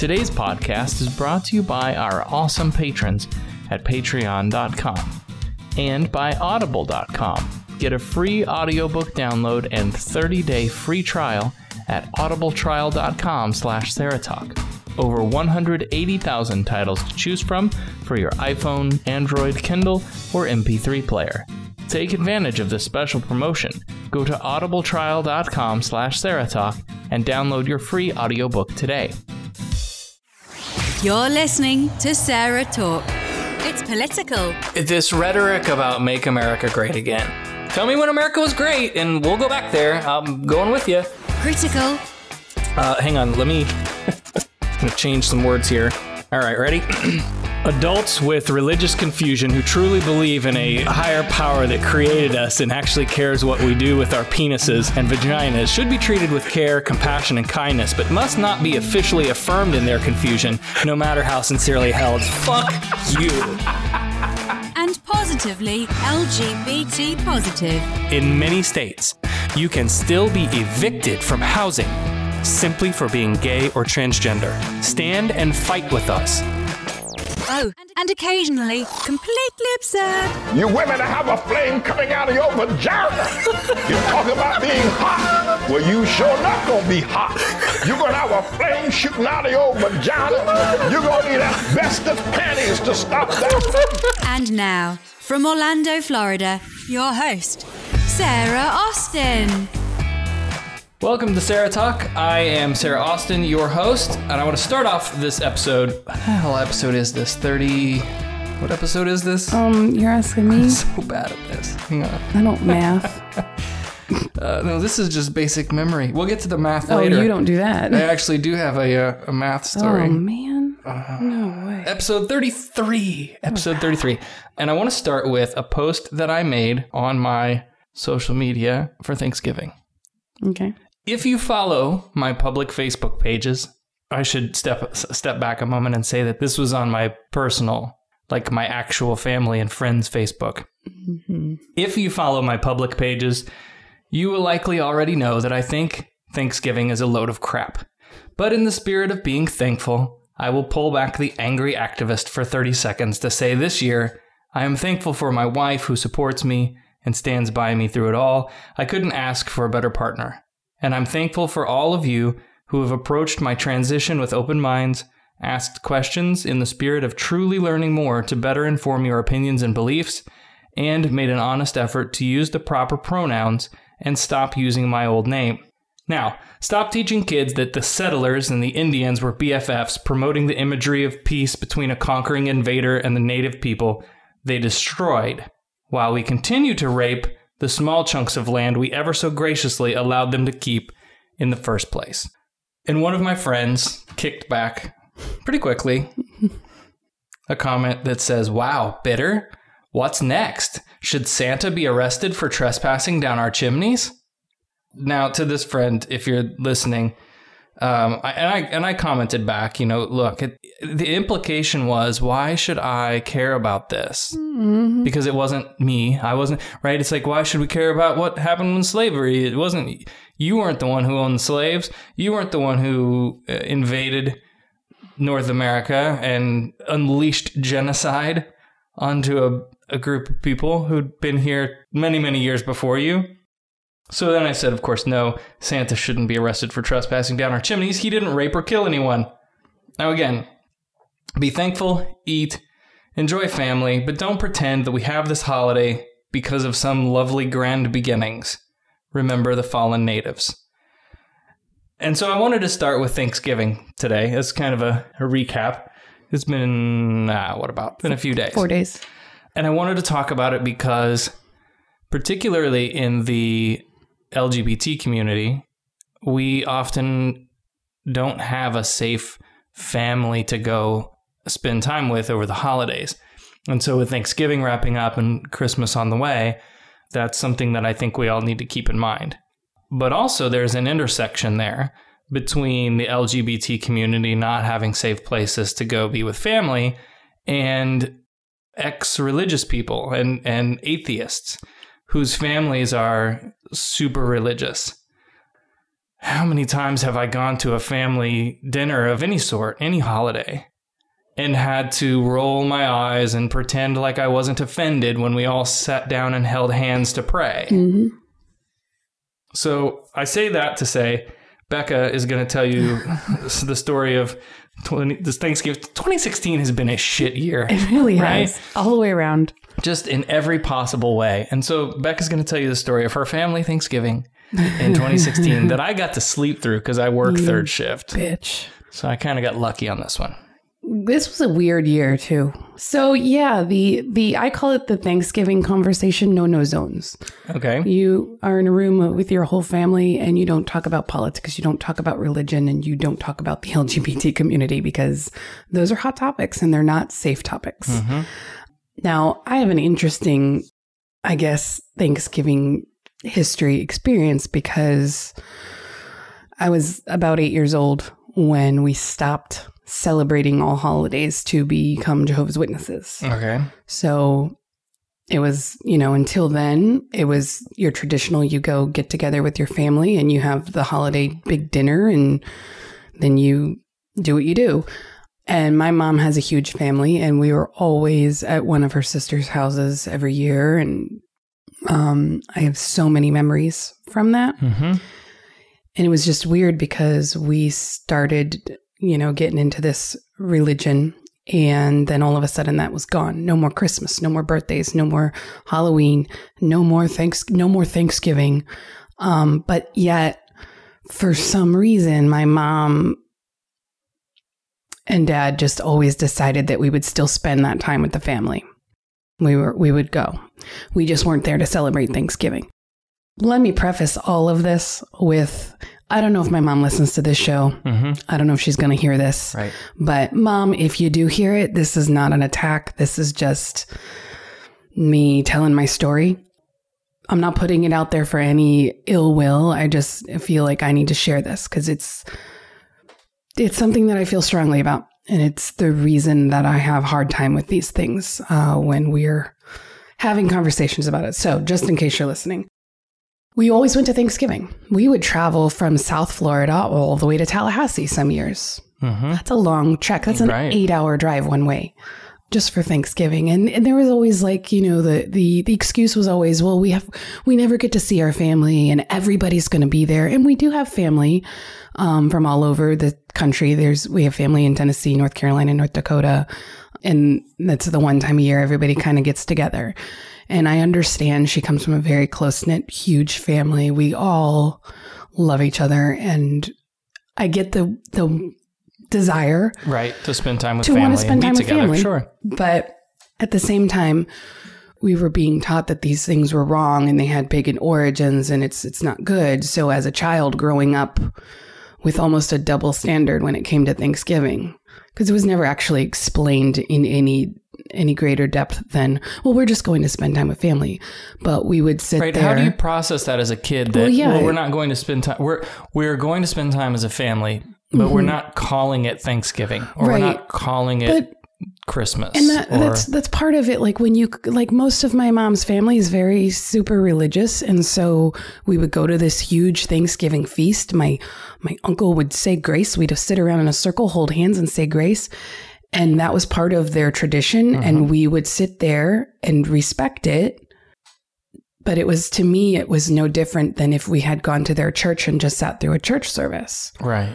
Today's podcast is brought to you by our awesome patrons at patreon.com and by audible.com. Get a free audiobook download and 30-day free trial at audibletrial.com/Saratalk. Over 180,000 titles to choose from for your iPhone, Android, Kindle, or MP3 player. Take advantage of this special promotion. Go to audibletrial.com/Saratalk and download your free audiobook today. You're listening to Sarah Talk. It's political. This rhetoric about make America great again. Tell me when America was great and we'll go back there. I'm going with you. Critical. Hang on, let me change some words here. All right, ready? Adults with religious confusion who truly believe in a higher power that created us and actually cares what we do with our penises and vaginas should be treated with care, compassion, and kindness, but must not be officially affirmed in their confusion, no matter how sincerely held. Fuck you. And positively LGBT positive. In many states, you can still be evicted from housing simply for being gay or transgender. Stand and fight with us. Oh, and occasionally completely absurd. You women have a flame coming out of your vagina. You talk about being hot. Well, you sure not gonna be hot. You're gonna have a flame shooting out of your vagina. You're gonna need asbestos panties to stop that. And now, from Orlando, Florida, your host, Sarah Austin. Welcome to Sarah Talk. I am Sarah Austin, your host, and I want to start off this episode. What the hell episode is this? 30... What episode is this? You're asking me? I'm so bad at this. Hang on. I don't math. No, this is just basic memory. We'll get to the math later. Oh, you don't do that. I actually do have a math story. Oh, man. No way. Episode 33. Episode 33. And I want to start with a post that I made on my social media for Thanksgiving. Okay. If you follow my public Facebook pages, I should step back a moment and say that this was on my personal, like my actual family and friends Facebook. Mm-hmm. If you follow my public pages, you will likely already know that I think Thanksgiving is a load of crap. But in the spirit of being thankful, I will pull back the angry activist for 30 seconds to say this year, I am thankful for my wife who supports me and stands by me through it all. I couldn't ask for a better partner. And I'm thankful for all of you who have approached my transition with open minds, asked questions in the spirit of truly learning more to better inform your opinions and beliefs, and made an honest effort to use the proper pronouns and stop using my old name. Now, stop teaching kids that the settlers and the Indians were BFFs, promoting the imagery of peace between a conquering invader and the native people they destroyed, while we continue to rape the small chunks of land we ever so graciously allowed them to keep in the first place. And one of my friends kicked back pretty quickly a comment that says, wow, bitter? What's next? Should Santa be arrested for trespassing down our chimneys? Now, to this friend, if you're listening, I commented back, look, the implication was, why should I care about this? Mm-hmm. Because it wasn't me. I wasn't, right? It's like, why should we care about what happened in slavery? It wasn't, you weren't the one who owned slaves. You weren't the one who invaded North America and unleashed genocide onto a group of people who'd been here many, many years before you. So then I said, of course, no, Santa shouldn't be arrested for trespassing down our chimneys. He didn't rape or kill anyone. Now again, be thankful, eat, enjoy family, but don't pretend that we have this holiday because of some lovely grand beginnings. Remember the fallen natives. And so I wanted to start with Thanksgiving today as kind of a recap. It's been, been a few days. 4 days. And I wanted to talk about it because particularly in the LGBT community, we often don't have a safe family to go spend time with over the holidays. And so with Thanksgiving wrapping up and Christmas on the way, that's something that I think we all need to keep in mind. But also there's an intersection there between the LGBT community not having safe places to go be with family and ex-religious people and atheists whose families are super religious. how many times have I gone to a family dinner of any sort, any holiday, and had to roll my eyes and pretend like I wasn't offended when we all sat down and held hands to pray. Mm-hmm. So I say that to say, Becca is going to tell you the story of this Thanksgiving. 2016 has been a shit year. It really right? has. All the way around. Just in every possible way. And so Becca's going to tell you the story of her family Thanksgiving in 2016 that I got to sleep through because I work third shift. Bitch. So I kind of got lucky on this one. This was a weird year too. So yeah, the I call it the Thanksgiving conversation no zones. Okay. You are in a room with your whole family and you don't talk about politics, you don't talk about religion, and you don't talk about the LGBT community because those are hot topics and they're not safe topics. Mm-hmm. Now, I have an interesting, I guess, Thanksgiving history experience because I was about 8 years old when we stopped celebrating all holidays to become Jehovah's Witnesses. Okay. So it was, until then, it was your traditional, you go get together with your family and you have the holiday big dinner and then you do what you do. And my mom has a huge family and we were always at one of her sister's houses every year. And I have so many memories from that. Mm-hmm. And it was just weird because we started getting into this religion. And then all of a sudden that was gone. No more Christmas, no more birthdays, no more Halloween, no more Thanksgiving. But yet, for some reason, my mom and dad just always decided that we would still spend that time with the family. We would go. We just weren't there to celebrate Thanksgiving. Let me preface all of this with, I don't know if my mom listens to this show. Mm-hmm. I don't know if she's going to hear this. Right. But Mom, if you do hear it, this is not an attack. This is just me telling my story. I'm not putting it out there for any ill will. I just feel like I need to share this because it's something that I feel strongly about. And it's the reason that I have a hard time with these things when we're having conversations about it. So just in case you're listening. We always went to Thanksgiving. We would travel from South Florida all the way to Tallahassee some years. Mm-hmm. That's a long trek. That's an 8-hour drive one way just for Thanksgiving. And there was always the excuse was always, well, we never get to see our family and everybody's going to be there. And we do have family from all over the country. We have family in Tennessee, North Carolina, North Dakota. And that's the one time a year everybody kind of gets together. And I understand she comes from a very close-knit, huge family. We all love each other. And I get the desire. Right. To spend time with family. To want to spend time with family. Sure. But at the same time, we were being taught that these things were wrong and they had pagan origins and it's not good. So as a child growing up with almost a double standard when it came to Thanksgiving, because it was never actually explained in any greater depth than, well, we're just going to spend time with family. But we would sit there. How do you process that as a kid? That we're not going to spend time. We're going to spend time as a family, but we're not calling it Thanksgiving, or we're not calling it Christmas. And that's part of it. Like most of my mom's family is very super religious. And so we would go to this huge Thanksgiving feast. My uncle would say grace. We'd sit around in a circle, hold hands and say grace. And that was part of their tradition. Mm-hmm. And we would sit there and respect it. But to me, it was no different than if we had gone to their church and just sat through a church service. Right.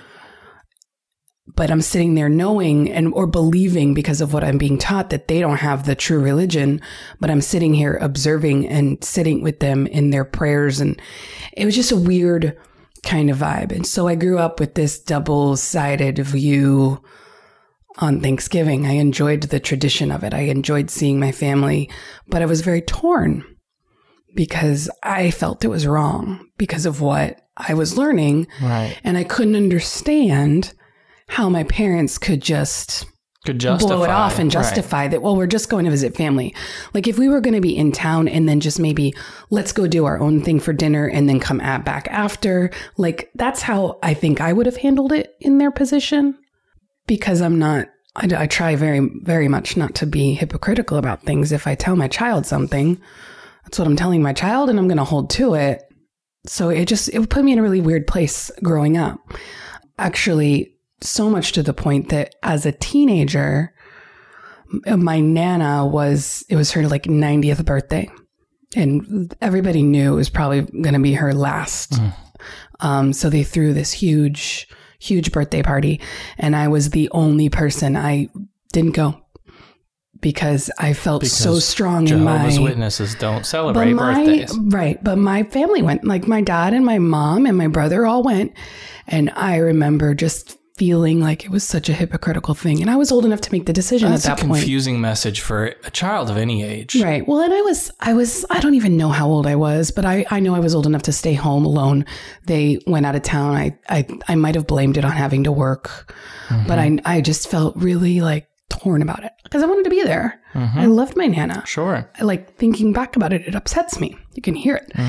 But I'm sitting there knowing or believing because of what I'm being taught that they don't have the true religion, but I'm sitting here observing and sitting with them in their prayers. And it was just a weird kind of vibe. And so I grew up with this double-sided view on Thanksgiving. I enjoyed the tradition of it. I enjoyed seeing my family, but I was very torn because I felt it was wrong because of what I was learning. Right. And I couldn't understand how my parents could blow it off and justify that, well, we're just going to visit family. Like if we were going to be in town and then just maybe let's go do our own thing for dinner and then come back after, like that's how I think I would have handled it in their position, because I try very, very much not to be hypocritical about things. If I tell my child something, that's what I'm telling my child and I'm going to hold to it. So it put me in a really weird place growing up. Actually, so much to the point that as a teenager, my Nana it was her like 90th birthday. And everybody knew it was probably going to be her last. So they threw this huge birthday party. And I was the only person. I didn't go because I felt so strong in my... Jehovah's Witnesses don't celebrate birthdays. Right. But my family went. Like my dad and my mom and my brother all went. And I remember just feeling like it was such a hypocritical thing. And I was old enough to make the decision at that point. That's a confusing message for a child of any age. Right. Well, and I don't even know how old I was, but I know I was old enough to stay home alone. They went out of town. I might have blamed it on having to work, but I just felt really like torn about it because I wanted to be there. I loved my Nana. Sure. I like thinking back about it. It upsets me. You can hear it.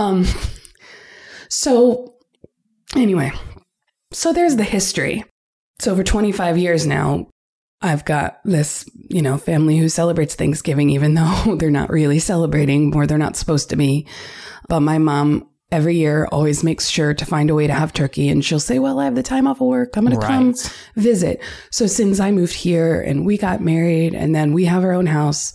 So anyway, so there's the history. So for 25 years now, I've got this, family who celebrates Thanksgiving, even though they're not really celebrating or they're not supposed to be. But my mom every year always makes sure to find a way to have turkey. And she'll say, well, I have the time off of work. I'm going to come visit. So since I moved here and we got married and then we have our own house,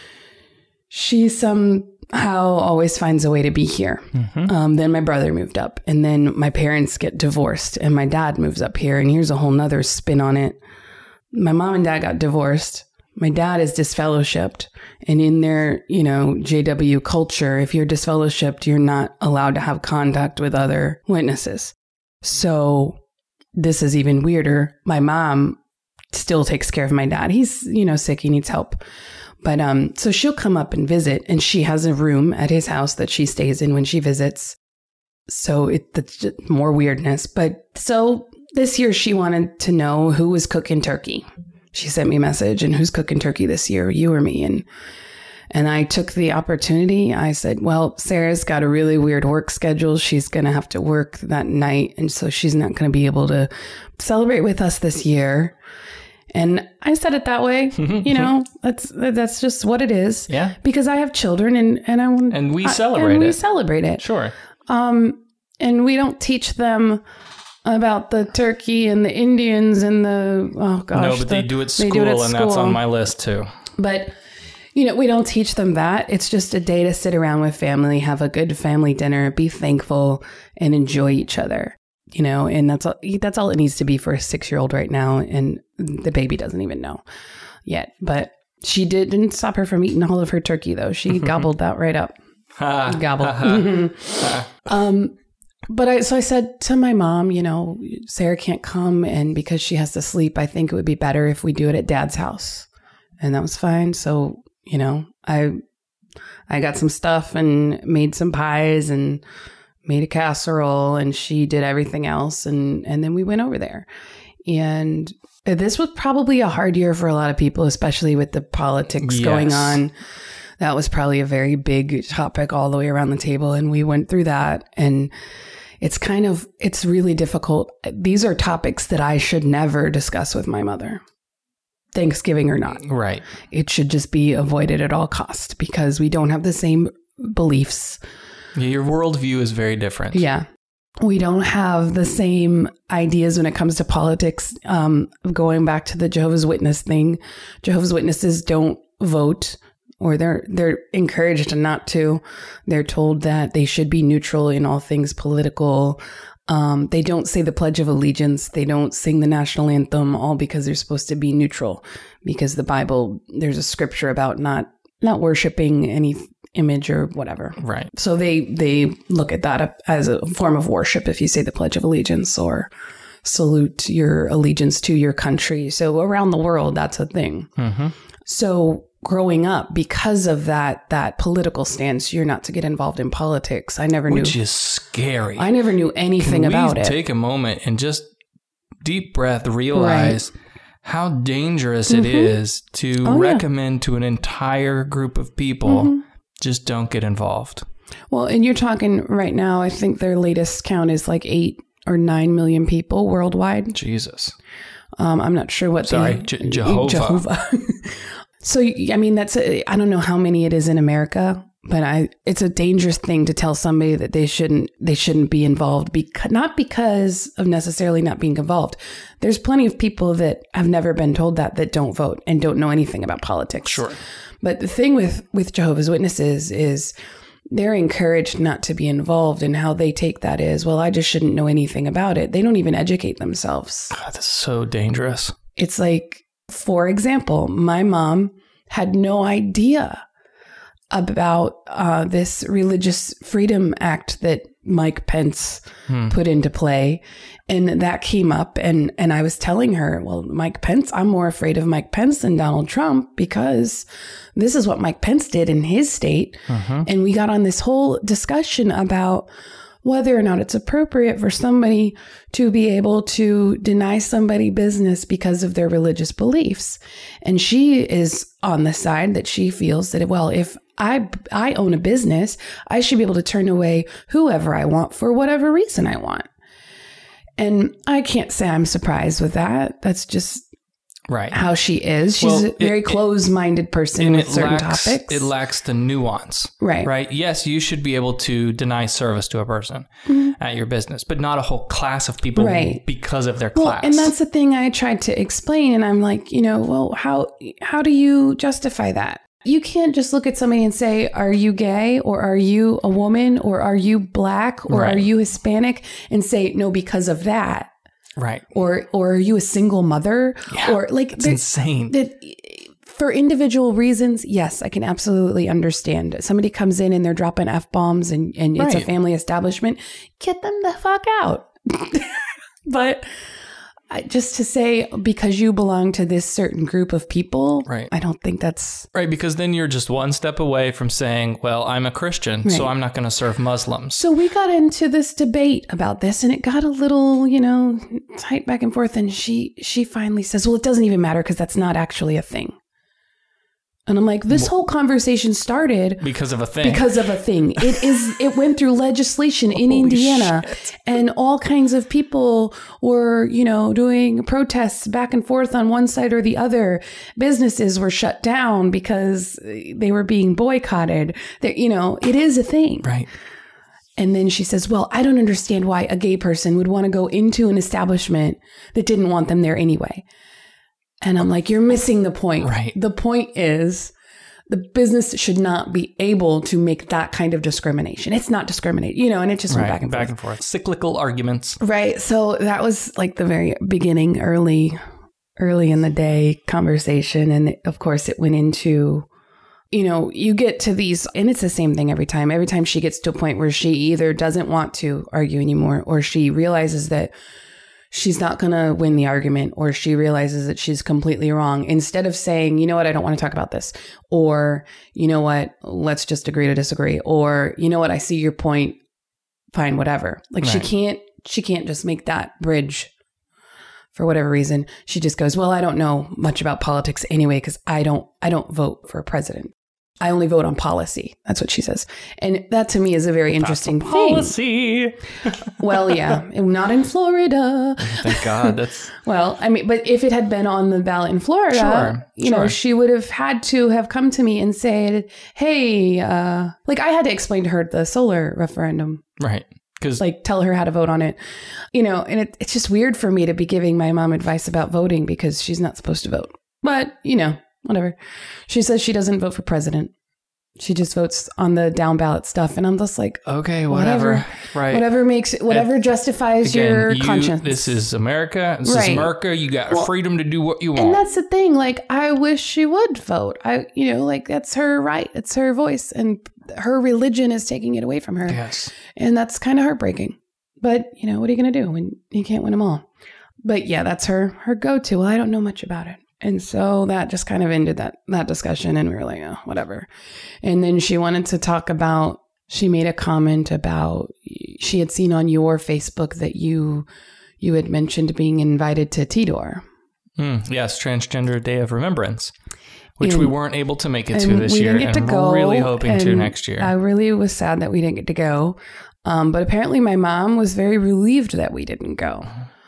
she somehow always finds a way to be here. Then my brother moved up and then my parents get divorced and my dad moves up here. And here's a whole nother spin on it. My mom and dad got divorced. My dad is disfellowshipped. And in their, JW culture, if you're disfellowshipped, you're not allowed to have contact with other witnesses. So this is even weirder. My mom still takes care of my dad. He's, sick. He needs help. But so she'll come up and visit, and she has a room at his house that she stays in when she visits. So that's just more weirdness. But so this year she wanted to know who was cooking turkey. She sent me a message, and who's cooking turkey this year, you or me? And I took the opportunity. I said, well, Sarah's got a really weird work schedule. She's going to have to work that night. And so she's not going to be able to celebrate with us this year. And I said it that way, that's just what it is. Yeah. Because I have children and we celebrate it. And we celebrate it. Sure. And we don't teach them about the turkey and the Indians and No, but they do at school, and that's on my list too. But, we don't teach them that. It's just a day to sit around with family, have a good family dinner, be thankful, and enjoy each other. And that's all it needs to be for a 6-year-old right now. And the baby doesn't even know yet. But she didn't stop her from eating all of her turkey, though. She gobbled that right up. Gobble. But I said to my mom, Sarah can't come. And because she has to sleep, I think it would be better if we do it at Dad's house. And that was fine. So, I got some stuff and made some pies and made a casserole, and she did everything else. And then we went over there. And this was probably a hard year for a lot of people, especially with the politics going on. That was probably a very big topic all the way around the table. And we went through that. And it's really difficult. These are topics that I should never discuss with my mother, Thanksgiving or not. Right. It should just be avoided at all costs because we don't have the same beliefs. Your worldview is very different. Yeah. We don't have the same ideas when it comes to politics. Going back to the Jehovah's Witness thing, Jehovah's Witnesses don't vote, or they're encouraged not to. They're told that they should be neutral in all things political. They don't say the Pledge of Allegiance. They don't sing the national anthem, all because they're supposed to be neutral. Because the Bible, there's a scripture about not worshiping any image or whatever. Right. So they look at that as a form of worship if you say the Pledge of Allegiance or salute your allegiance to your country. So around the world, that's a thing. So growing up, because of that political stance, you're not to get involved in politics. I never knew. Which is scary. I never knew anything about it. Take a moment and just deep breath, realize how dangerous it is to recommend to an entire group of people, just don't get involved. Well, and you're talking right now, I think their latest count is like 8 or 9 million people worldwide. Jesus. I'm not sure what Jehovah. So, I mean, I don't know how many it is in America. But it's a dangerous thing to tell somebody that they shouldn't be involved, not because of necessarily not being involved. There's plenty of people that have never been told that don't vote and don't know anything about politics. Sure. But the thing with Jehovah's Witnesses is they're encouraged not to be involved, and how they take that is, well, I just shouldn't know anything about it. They don't even educate themselves. God, that's so dangerous. It's like, for example, my mom had no idea about this Religious Freedom Act that Mike Pence put into play. And that came up, and I was telling her, well, Mike Pence, I'm more afraid of Mike Pence than Donald Trump, because this is what Mike Pence did in his state. And we got on this whole discussion about whether or not it's appropriate for somebody to be able to deny somebody business because of their religious beliefs. And she is on the side that she feels that, well, if I own a business, I should be able to turn away whoever I want for whatever reason I want. And I can't say I'm surprised with that. That's just right how she is. She's a very closed-minded person with certain topics. It lacks the nuance. Right. Right. Yes, you should be able to deny service to a person at your business, but not a whole class of people because of their class. And that's the thing I tried to explain. And I'm like, well, how do you justify that? You can't just look at somebody and say, are you gay, or are you a woman, or are you black, or are you Hispanic, and say, no, because of that. Right. Or are you a single mother? Yeah, or like, it's insane. For individual reasons, yes, I can absolutely understand. Somebody comes in and they're dropping F-bombs and it's a family establishment. Get them the fuck out. But just to say, because you belong to this certain group of people, I don't think that's... Right, because then you're just one step away from saying, well, I'm a Christian, so I'm not going to serve Muslims. So we got into this debate about this, and it got a little, tight back and forth, and she finally says, well, it doesn't even matter because that's not actually a thing. And I'm like, this whole conversation started because of a thing. It went through legislation in Indiana, and all kinds of people were, doing protests back and forth on one side or the other. Businesses were shut down because they were being boycotted. It is a thing. Right. And then she says, well, I don't understand why a gay person would want to go into an establishment that didn't want them there anyway. And I'm like, you're missing the point. Right. The point is the business should not be able to make that kind of discrimination. It's not discriminate, and it just went back and forth. Cyclical arguments. Right. So that was like the very beginning, early in the day conversation. And of course it went into, you get to these, and it's the same thing every time. Every time she gets to a point where she either doesn't want to argue anymore, or she realizes that she's not going to win the argument, or she realizes that she's completely wrong. Instead of saying, you know what, I don't want to talk about this, or you know what, let's just agree to disagree, or you know what, I see your point, fine, whatever. Like she can't just make that bridge for whatever reason. She just goes, well, I don't know much about politics anyway, because I don't vote for a president. I only vote on policy. That's what she says. And that to me is a very interesting thing. Policy. Well, yeah. Not in Florida. Thank God. That's... Well, I mean, but if it had been on the ballot in Florida, she would have had to have come to me and said, hey, like I had to explain to her the solar referendum. Right. Because like tell her how to vote on it, and it's just weird for me to be giving my mom advice about voting because she's not supposed to vote. But, whatever. She says she doesn't vote for president. She just votes on the down ballot stuff. And I'm just like, okay, whatever. Right. Whatever justifies your conscience. This is America. This is America. You got freedom to do what you want. And that's the thing. Like, I wish she would vote. That's her right. It's her voice. And her religion is taking it away from her. Yes. And that's kind of heartbreaking. But, what are you going to do when you can't win them all? But yeah, that's her go-to. Well, I don't know much about it. And so that just kind of ended that discussion, and we were like, oh, whatever. And then she wanted to talk about, she made a comment about, she had seen on your Facebook that you had mentioned being invited to TDOR. Yes, Transgender Day of Remembrance, which we weren't able to make it to this year. And we're really hoping to next year. I really was sad that we didn't get to go. But apparently my mom was very relieved that we didn't go,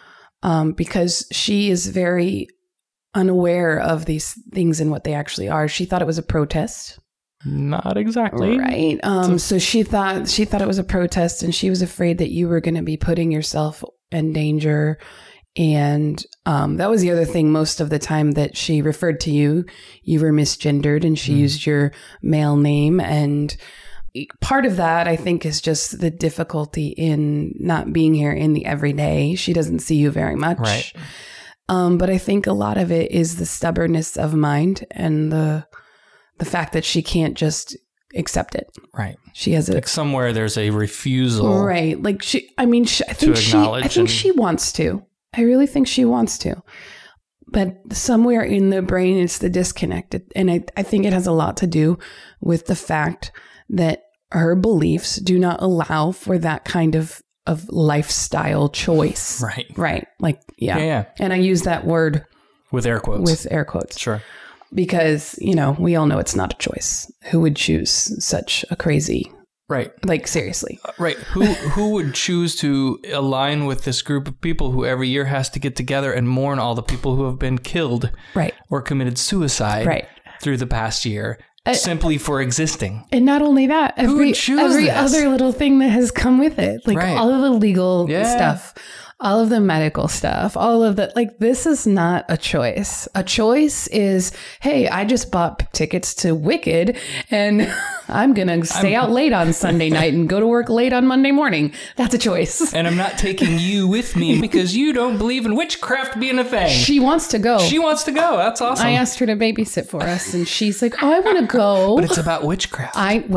because she is very unaware of these things and what they actually are. She thought it was a protest. Not exactly. Right. So she thought it was a protest, and she was afraid that you were going to be putting yourself in danger. And that was the other thing. Most of the time that she referred to you, you were misgendered, and she used your male name. And part of that, I think, is just the difficulty in not being here in the everyday. She doesn't see you very much. Right. But I think a lot of it is the stubbornness of mind and the fact that she can't just accept it. Right. She has like somewhere there's a refusal. Right. Like I think she wants to. I really think she wants to. But somewhere in the brain, it's the disconnect. And I think it has a lot to do with the fact that her beliefs do not allow for that kind of lifestyle choice. Right. Right. Like, yeah. And I use that word with air quotes. Sure. Because, we all know it's not a choice. Who would choose such a crazy... Right. Like, seriously. Right. Who would choose to align with this group of people who every year has to get together and mourn all the people who have been killed or committed suicide through the past year simply for existing? And not only that, every other little thing that has come with it, like all of the legal stuff, all of the medical stuff, all of that. Like, this is not a choice. A choice is, hey, I just bought tickets to Wicked and I'm going to stay out late on Sunday night and go to work late on Monday morning. That's a choice. And I'm not taking you with me because you don't believe in witchcraft being a thing. She wants to go. That's awesome. I asked her to babysit for us and she's like, oh, I want to go. But it's about witchcraft.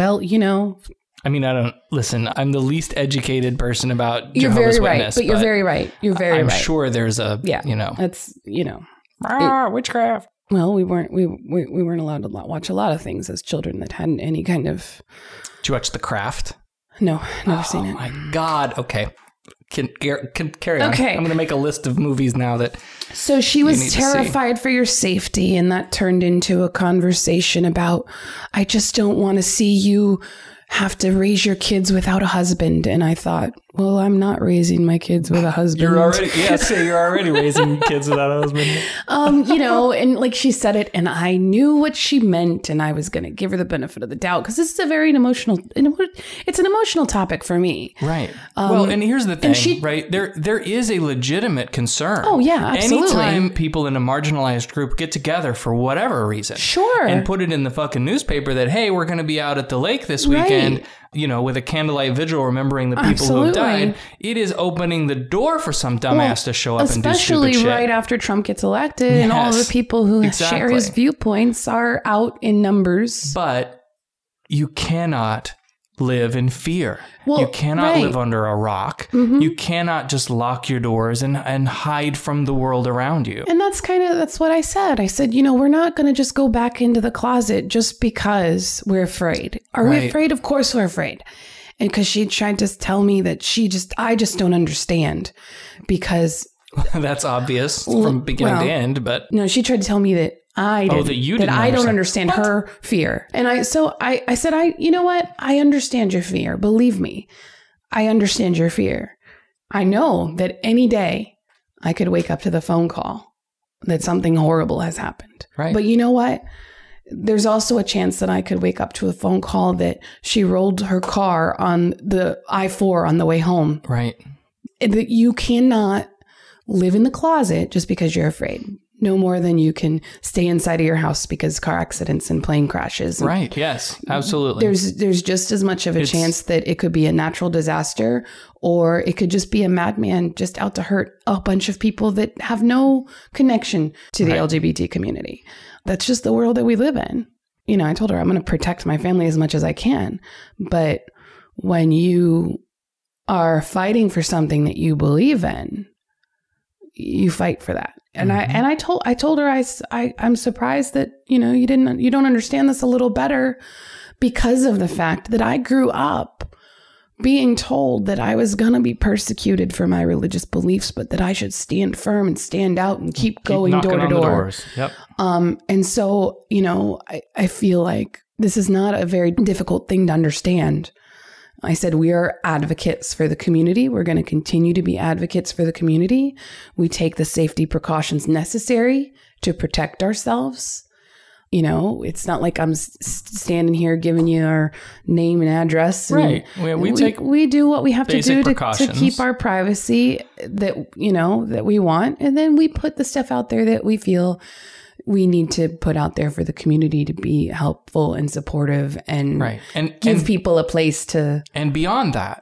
I mean, I don't listen. I'm the least educated person about you're Jehovah's very Witness. Right, but you're very right. You're very I'm right. I'm sure there's a It's witchcraft. Well, we weren't allowed to watch a lot of things as children that hadn't any kind of. Did you watch The Craft? No, never seen it. Oh my God. Okay. Can carry on. Okay. I'm going to make a list of movies now that. So she was terrified for your safety, and that turned into a conversation about, I just don't want to see you have to raise your kids without a husband. And I thought, well, I'm not raising my kids with a husband. You're already raising kids without a husband. And like she said it, and I knew what she meant, and I was going to give her the benefit of the doubt because this is a very emotional topic for me. Right. Well, and here's the thing, right? There is a legitimate concern. Oh yeah, absolutely. Anytime people in a marginalized group get together for whatever reason, sure, and put it in the fucking newspaper that, hey, we're going to be out at the lake this weekend. Right. With a candlelight vigil remembering the people who have died, it is opening the door for some dumbass to show up and do stupid shit. Especially right after Trump gets elected and all the people who share his viewpoints are out in numbers. But you cannot live in fear. Well, you cannot live under a rock. Mm-hmm. You cannot just lock your doors and hide from the world around you. And that's what I said. I said, we're not going to just go back into the closet just because we're afraid. Are we afraid? Of course we're afraid. And because she tried to tell me that I just don't understand because. That's obvious from beginning to end, but. No, she tried to tell me that I don't understand her fear. And I said, you know what? I understand your fear. Believe me, I understand your fear. I know that any day I could wake up to the phone call that something horrible has happened. Right. But you know what? There's also a chance that I could wake up to a phone call that she rolled her car on the I-4 on the way home. Right. That you cannot live in the closet just because you're afraid. No more than you can stay inside of your house because car accidents and plane crashes. Right. Yes, absolutely. There's just as much of a chance that it could be a natural disaster or it could just be a madman just out to hurt a bunch of people that have no connection to the LGBT community. That's just the world that we live in. I told her I'm going to protect my family as much as I can. But when you are fighting for something that you believe in, you fight for that. And I told her I'm surprised that you don't understand this a little better because of the fact that I grew up being told that I was going to be persecuted for my religious beliefs, but that I should stand firm and stand out and keep going door to door. Yep. And so, I feel like this is not a very difficult thing to understand. I said, we are advocates for the community. We're going to continue to be advocates for the community. We take the safety precautions necessary to protect ourselves. You know, it's not like I'm standing here giving you our name and address. And Right. We do what we have to basic do to precautions. keep our privacy that, you know, that we want. And then we put the stuff out there that we feel we need to put out there for the community to be helpful and supportive and Right. And give people a place to. And beyond that,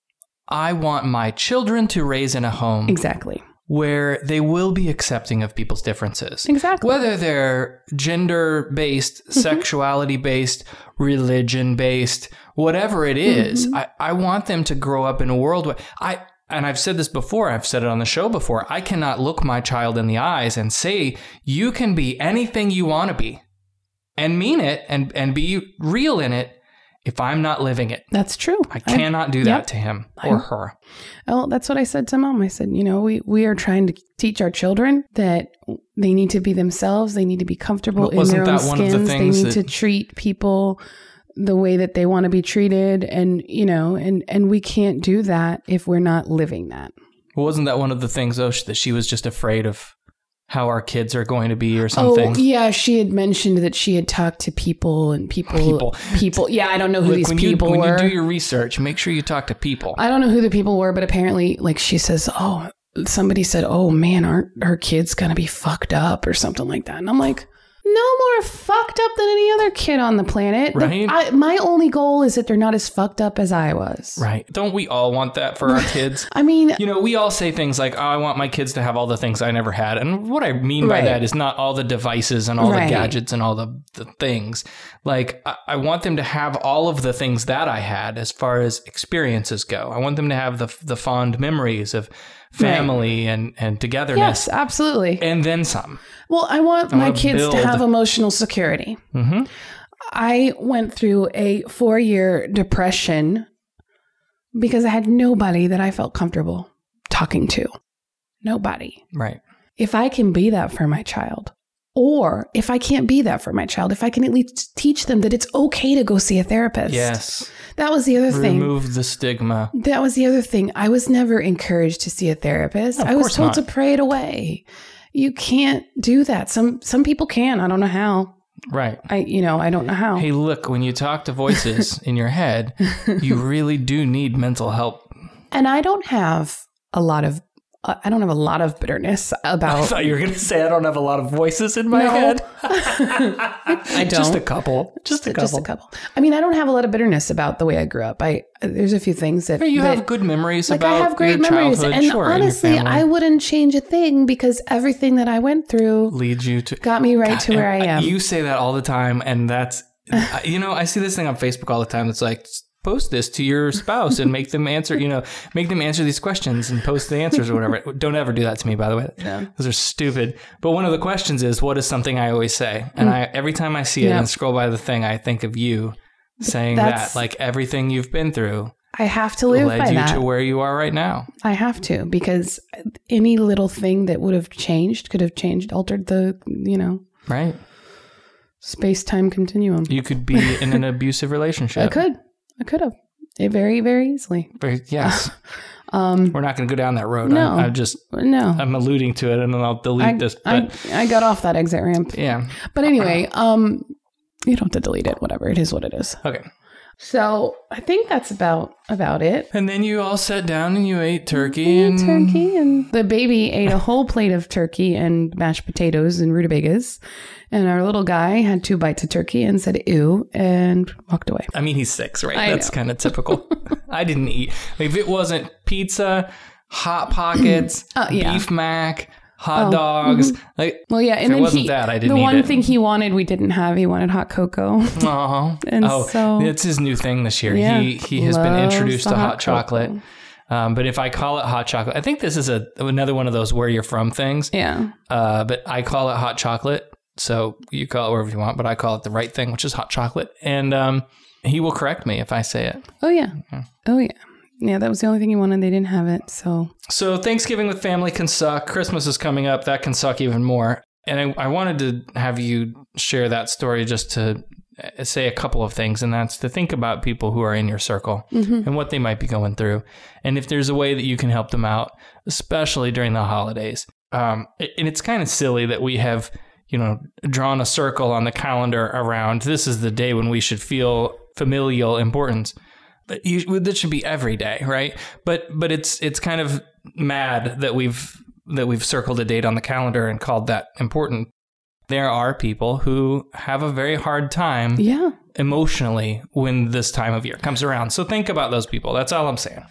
I want my children to raise in a home Exactly. where they will be accepting of people's differences. Exactly. Whether they're gender-based, sexuality-based, religion-based, whatever it is, I want them to grow up in a world where and I've said this before, I've said it on the show before, I cannot look my child in the eyes and say, you can be anything you want to be and mean it and be real in it if I'm not living it. That's true. I cannot do that to him or her. Well, that's what I said to Mom. I said, you know, we are trying to teach our children that they need to be themselves. They need to be comfortable in their own skins. They need to treat people the way that they want to be treated. And, you know, and we can't do that if we're not living that. Well, wasn't that one of the things, though, that she was just afraid of how our kids are going to be or something? Oh, yeah. She had mentioned that she had talked to people and people. Yeah, I don't know who these people were. When you do your research, make sure you talk to people. I don't know who the people were, but apparently, like she says, somebody said, oh man, aren't her kids going to be fucked up or something like that? And I'm like, no more fucked up than any other kid on the planet. Right. My only goal is that they're not as fucked up as I was. Right. Don't we all want that for our kids? I mean, you know, we all say things like, oh, I want my kids to have all the things I never had. And what I mean by that is not all the devices and all the gadgets and all the things. Like, I want them to have all of the things that I had as far as experiences go. I want them to have the fond memories of family and togetherness. Yes, absolutely. And then some. Well, I want my kids to have emotional security. Mm-hmm. I went through a 4-year depression because I had nobody that I felt comfortable talking to. Nobody. Right. If I can be that for my child, or if I can't be that for my child, if I can at least teach them that it's okay to go see a therapist. Yes. That was the other thing. Remove the stigma. That was the other thing. I was never encouraged to see a therapist. I was told to pray it away. You can't do that. Some people can. I don't know how. Right. I don't know how. Hey, look, when you talk to voices in your head, you really do need mental help. And I don't have a lot of bitterness about... I thought you were going to say I don't have a lot of voices in my head. I don't. Just a couple. Just a couple. I mean, I don't have a lot of bitterness about the way I grew up. There's a few things that... You have good memories about I have great your memories. childhood. And sure, honestly, I wouldn't change a thing because everything that I went through... leads you to... got me right to where I am. You say that all the time, and that's... I see this thing on Facebook all the time. It's like... post this to your spouse and make them answer these questions and post the answers or whatever. Don't ever do that to me, by the way. No. Those are stupid. But one of the questions is, what is something I always say? And every time I see it and scroll by the thing, I think of you saying that, like everything you've been through. I have to live by that. Led you to where you are right now. I have to, because any little thing that would have changed could have altered the, right. space-time continuum. You could be in an abusive relationship. I could have. It very, very easily. Yes. We're not going to go down that road. No. I'm alluding to it, and then I'll delete this. But I got off that exit ramp. Yeah. But anyway, you don't have to delete it. Whatever. It is what it is. Okay. So I think that's about it. And then you all sat down and you ate turkey. And the baby ate a whole plate of turkey and mashed potatoes and rutabagas. And our little guy had 2 bites of turkey and said, ew, and walked away. I mean, he's 6, right? That's kind of typical. I didn't eat. If it wasn't pizza, Hot Pockets, beef mac, hot dogs. Mm-hmm. And if it wasn't that, I didn't eat it. The one thing he wanted, we didn't have. He wanted hot cocoa. So it's his new thing this year. Yeah, he has been introduced to hot chocolate. But if I call it hot chocolate, I think this is another one of those where you're from things. Yeah. But I call it hot chocolate. So you call it whatever you want, but I call it the right thing, which is hot chocolate. And he will correct me if I say it. Oh, yeah. Oh, yeah. Yeah, that was the only thing he wanted. They didn't have it, so Thanksgiving with family can suck. Christmas is coming up. That can suck even more. And I wanted to have you share that story just to say a couple of things, and that's to think about people who are in your circle and what they might be going through. And if there's a way that you can help them out, especially during the holidays. And it's kind of silly that we have, drawn a circle on the calendar around this is the day when we should feel familial importance. But that should be every day, right? But it's kind of mad that we've circled a date on the calendar and called that important. There are people who have a very hard time emotionally when this time of year comes around. So think about those people. That's all I'm saying.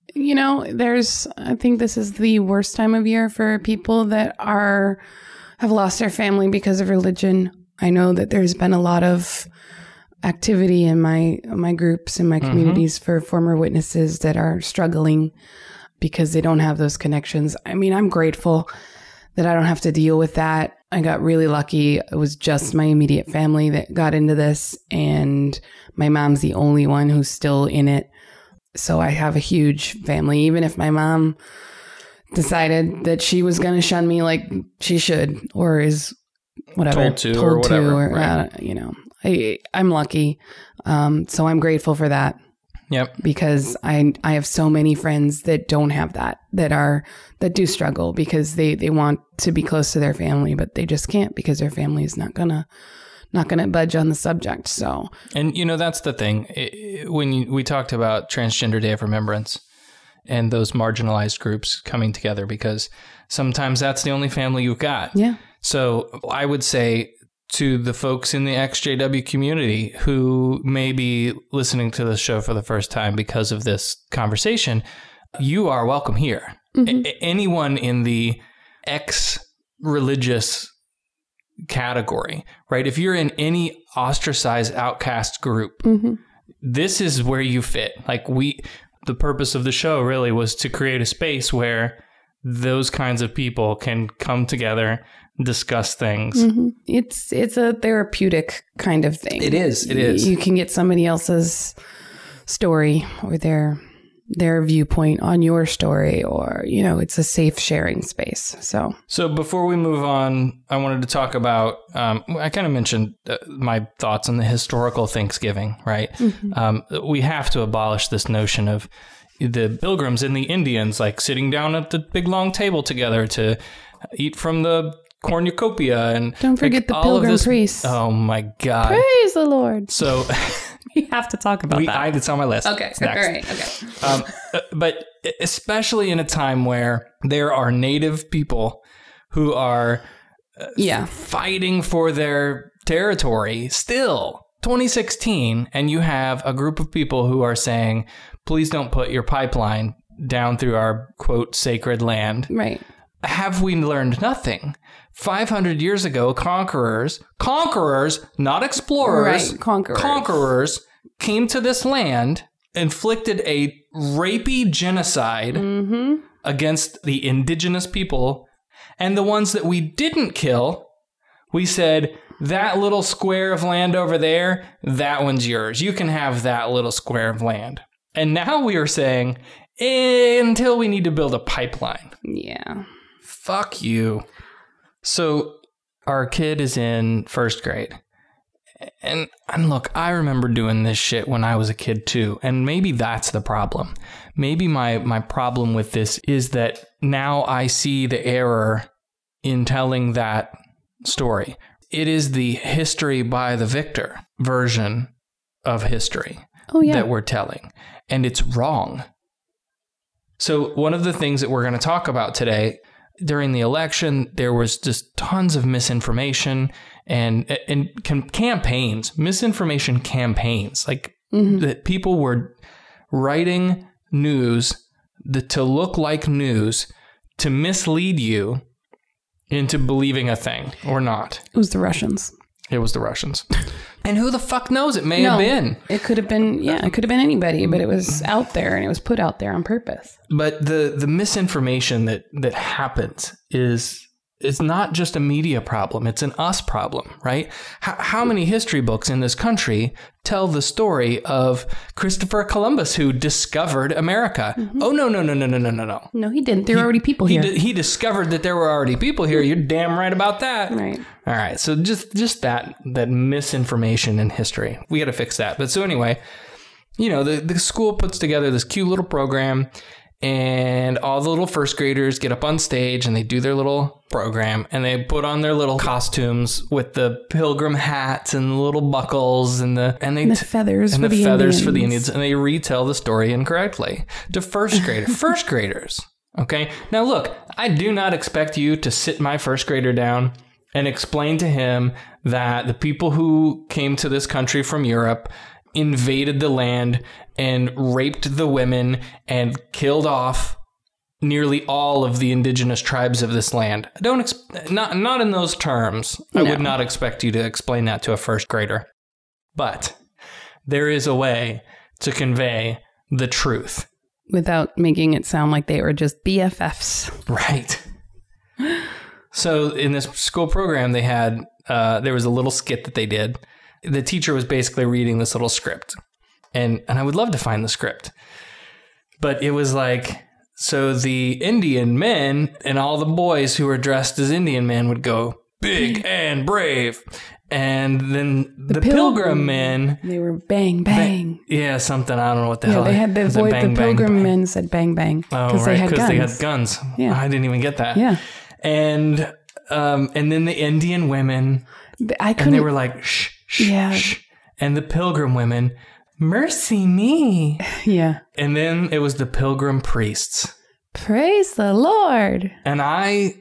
I think this is the worst time of year for people that have lost their family because of religion. I know that there's been a lot of activity in my groups and my communities for former witnesses that are struggling because they don't have those connections. I mean, I'm grateful that I don't have to deal with that. I got really lucky. It was just my immediate family that got into this, and my mom's the only one who's still in it. So I have a huge family. Even if my mom decided that she was going to shun me like she should, or is whatever told to or whatever, right. I'm lucky. So I'm grateful for that. Yep. Because I have so many friends that don't have that do struggle because they want to be close to their family, but they just can't because their family is not gonna budge on the subject. So, and that's the thing. When we talked about Transgender Day of Remembrance and those marginalized groups coming together, because sometimes that's the only family you've got. Yeah. So I would say to the folks in the XJW community who may be listening to this show for the first time because of this conversation, you are welcome here. Mm-hmm. Anyone in the ex-religious category, right? If you're in any ostracized outcast group, this is where you fit. Like the purpose of the show really was to create a space where those kinds of people can come together, discuss things. Mm-hmm. It's a therapeutic kind of thing. It is. You can get somebody else's story or their viewpoint on your story, or it's a safe sharing space. So before we move on, I wanted to talk about I kind of mentioned my thoughts on the historical Thanksgiving, right? Mm-hmm. We have to abolish this notion of the Pilgrims and the Indians like sitting down at the big long table together to eat from the cornucopia, and don't forget the Pilgrim priests. Oh my God! Praise the Lord. So we have to talk about that. It's on my list. Okay, all right, okay. But especially in a time where there are Native people who are fighting for their territory still, 2016, and you have a group of people who are saying, "Please don't put your pipeline down through our quote sacred land." Right. Have we learned nothing? 500 years ago, conquerors, not explorers, right, conquerors came to this land, inflicted a rapey genocide against the indigenous people, and the ones that we didn't kill, we said, that little square of land over there, that one's yours. You can have that little square of land. And now we are saying, until we need to build a pipeline. Yeah. Fuck you. So our kid is in first grade. And look, I remember doing this shit when I was a kid too. And maybe that's the problem. Maybe my problem with this is that now I see the error in telling that story. It is the history by the victor version of history that we're telling. And it's wrong. So one of the things that we're going to talk about today, during the election, there was just tons of misinformation and campaigns, misinformation campaigns, like that people were writing news to look like news to mislead you into believing a thing or not. It was the Russians. It was the Russians. And who the fuck knows? It may have been. It could have been, it could have been anybody, but it was out there and it was put out there on purpose. But the misinformation that happens is not just a media problem. It's an us problem, right? How many history books in this country tell the story of Christopher Columbus who discovered America? Oh, no. No, he didn't. There were already people here. He discovered that there were already people here. You're damn right about that. Right. All right. So just that misinformation in history. We got to fix that. But so anyway, the school puts together this cute little program. and all the little first graders get up on stage and they do their little program and they put on their little costumes with the pilgrim hats and the little buckles and the feathers and for the feathers for the Indians. Indians, and they retell the story incorrectly to first graders. Okay. Now look, I do not expect you to sit my first grader down and explain to him that the people who came to this country from Europe invaded the land and raped the women and killed off nearly all of the indigenous tribes of this land. I don't not in those terms. No. I would not expect you to explain that to a first grader. But there is a way to convey the truth without making it sound like they were just BFFs. Right. So in this school program, they had there was a little skit that they did. The teacher was basically reading this little script, and I would love to find the script, but it was like, so the Indian men and all the boys who were dressed as Indian men would go big and brave, and then the Pilgrim men, they were bang bang. Yeah, something, I don't know what the hell. They had the voice. The Pilgrim men said bang bang because they had guns. They had guns. Yeah, I didn't even get that. Yeah, and then the Indian women, and they were like shh. Yeah. Shh. And the Pilgrim women, mercy me. Yeah. And then it was the Pilgrim priests. Praise the Lord. And I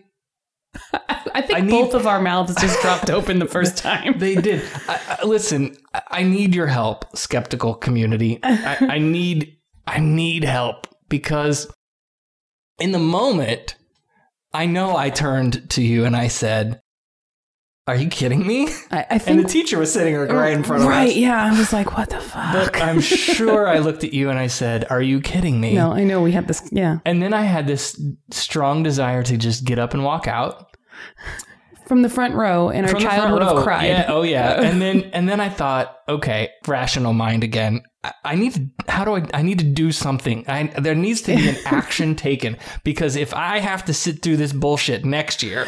think both of our mouths just dropped open the first time. They did. Listen, I need your help, skeptical community. I need help, because in the moment, I know I turned to you and I said, are you kidding me? I think, and the teacher was sitting right in front of us. Right, yeah. I was like, what the fuck? But I'm sure I looked at you and I said, are you kidding me? No, I know we had this, yeah. And then I had this strong desire to just get up and walk out. From the front row, and our child would have cried. Yeah, oh yeah. And then I thought, okay, rational mind again. I need to do something. There needs to be an action taken, because if I have to sit through this bullshit next year,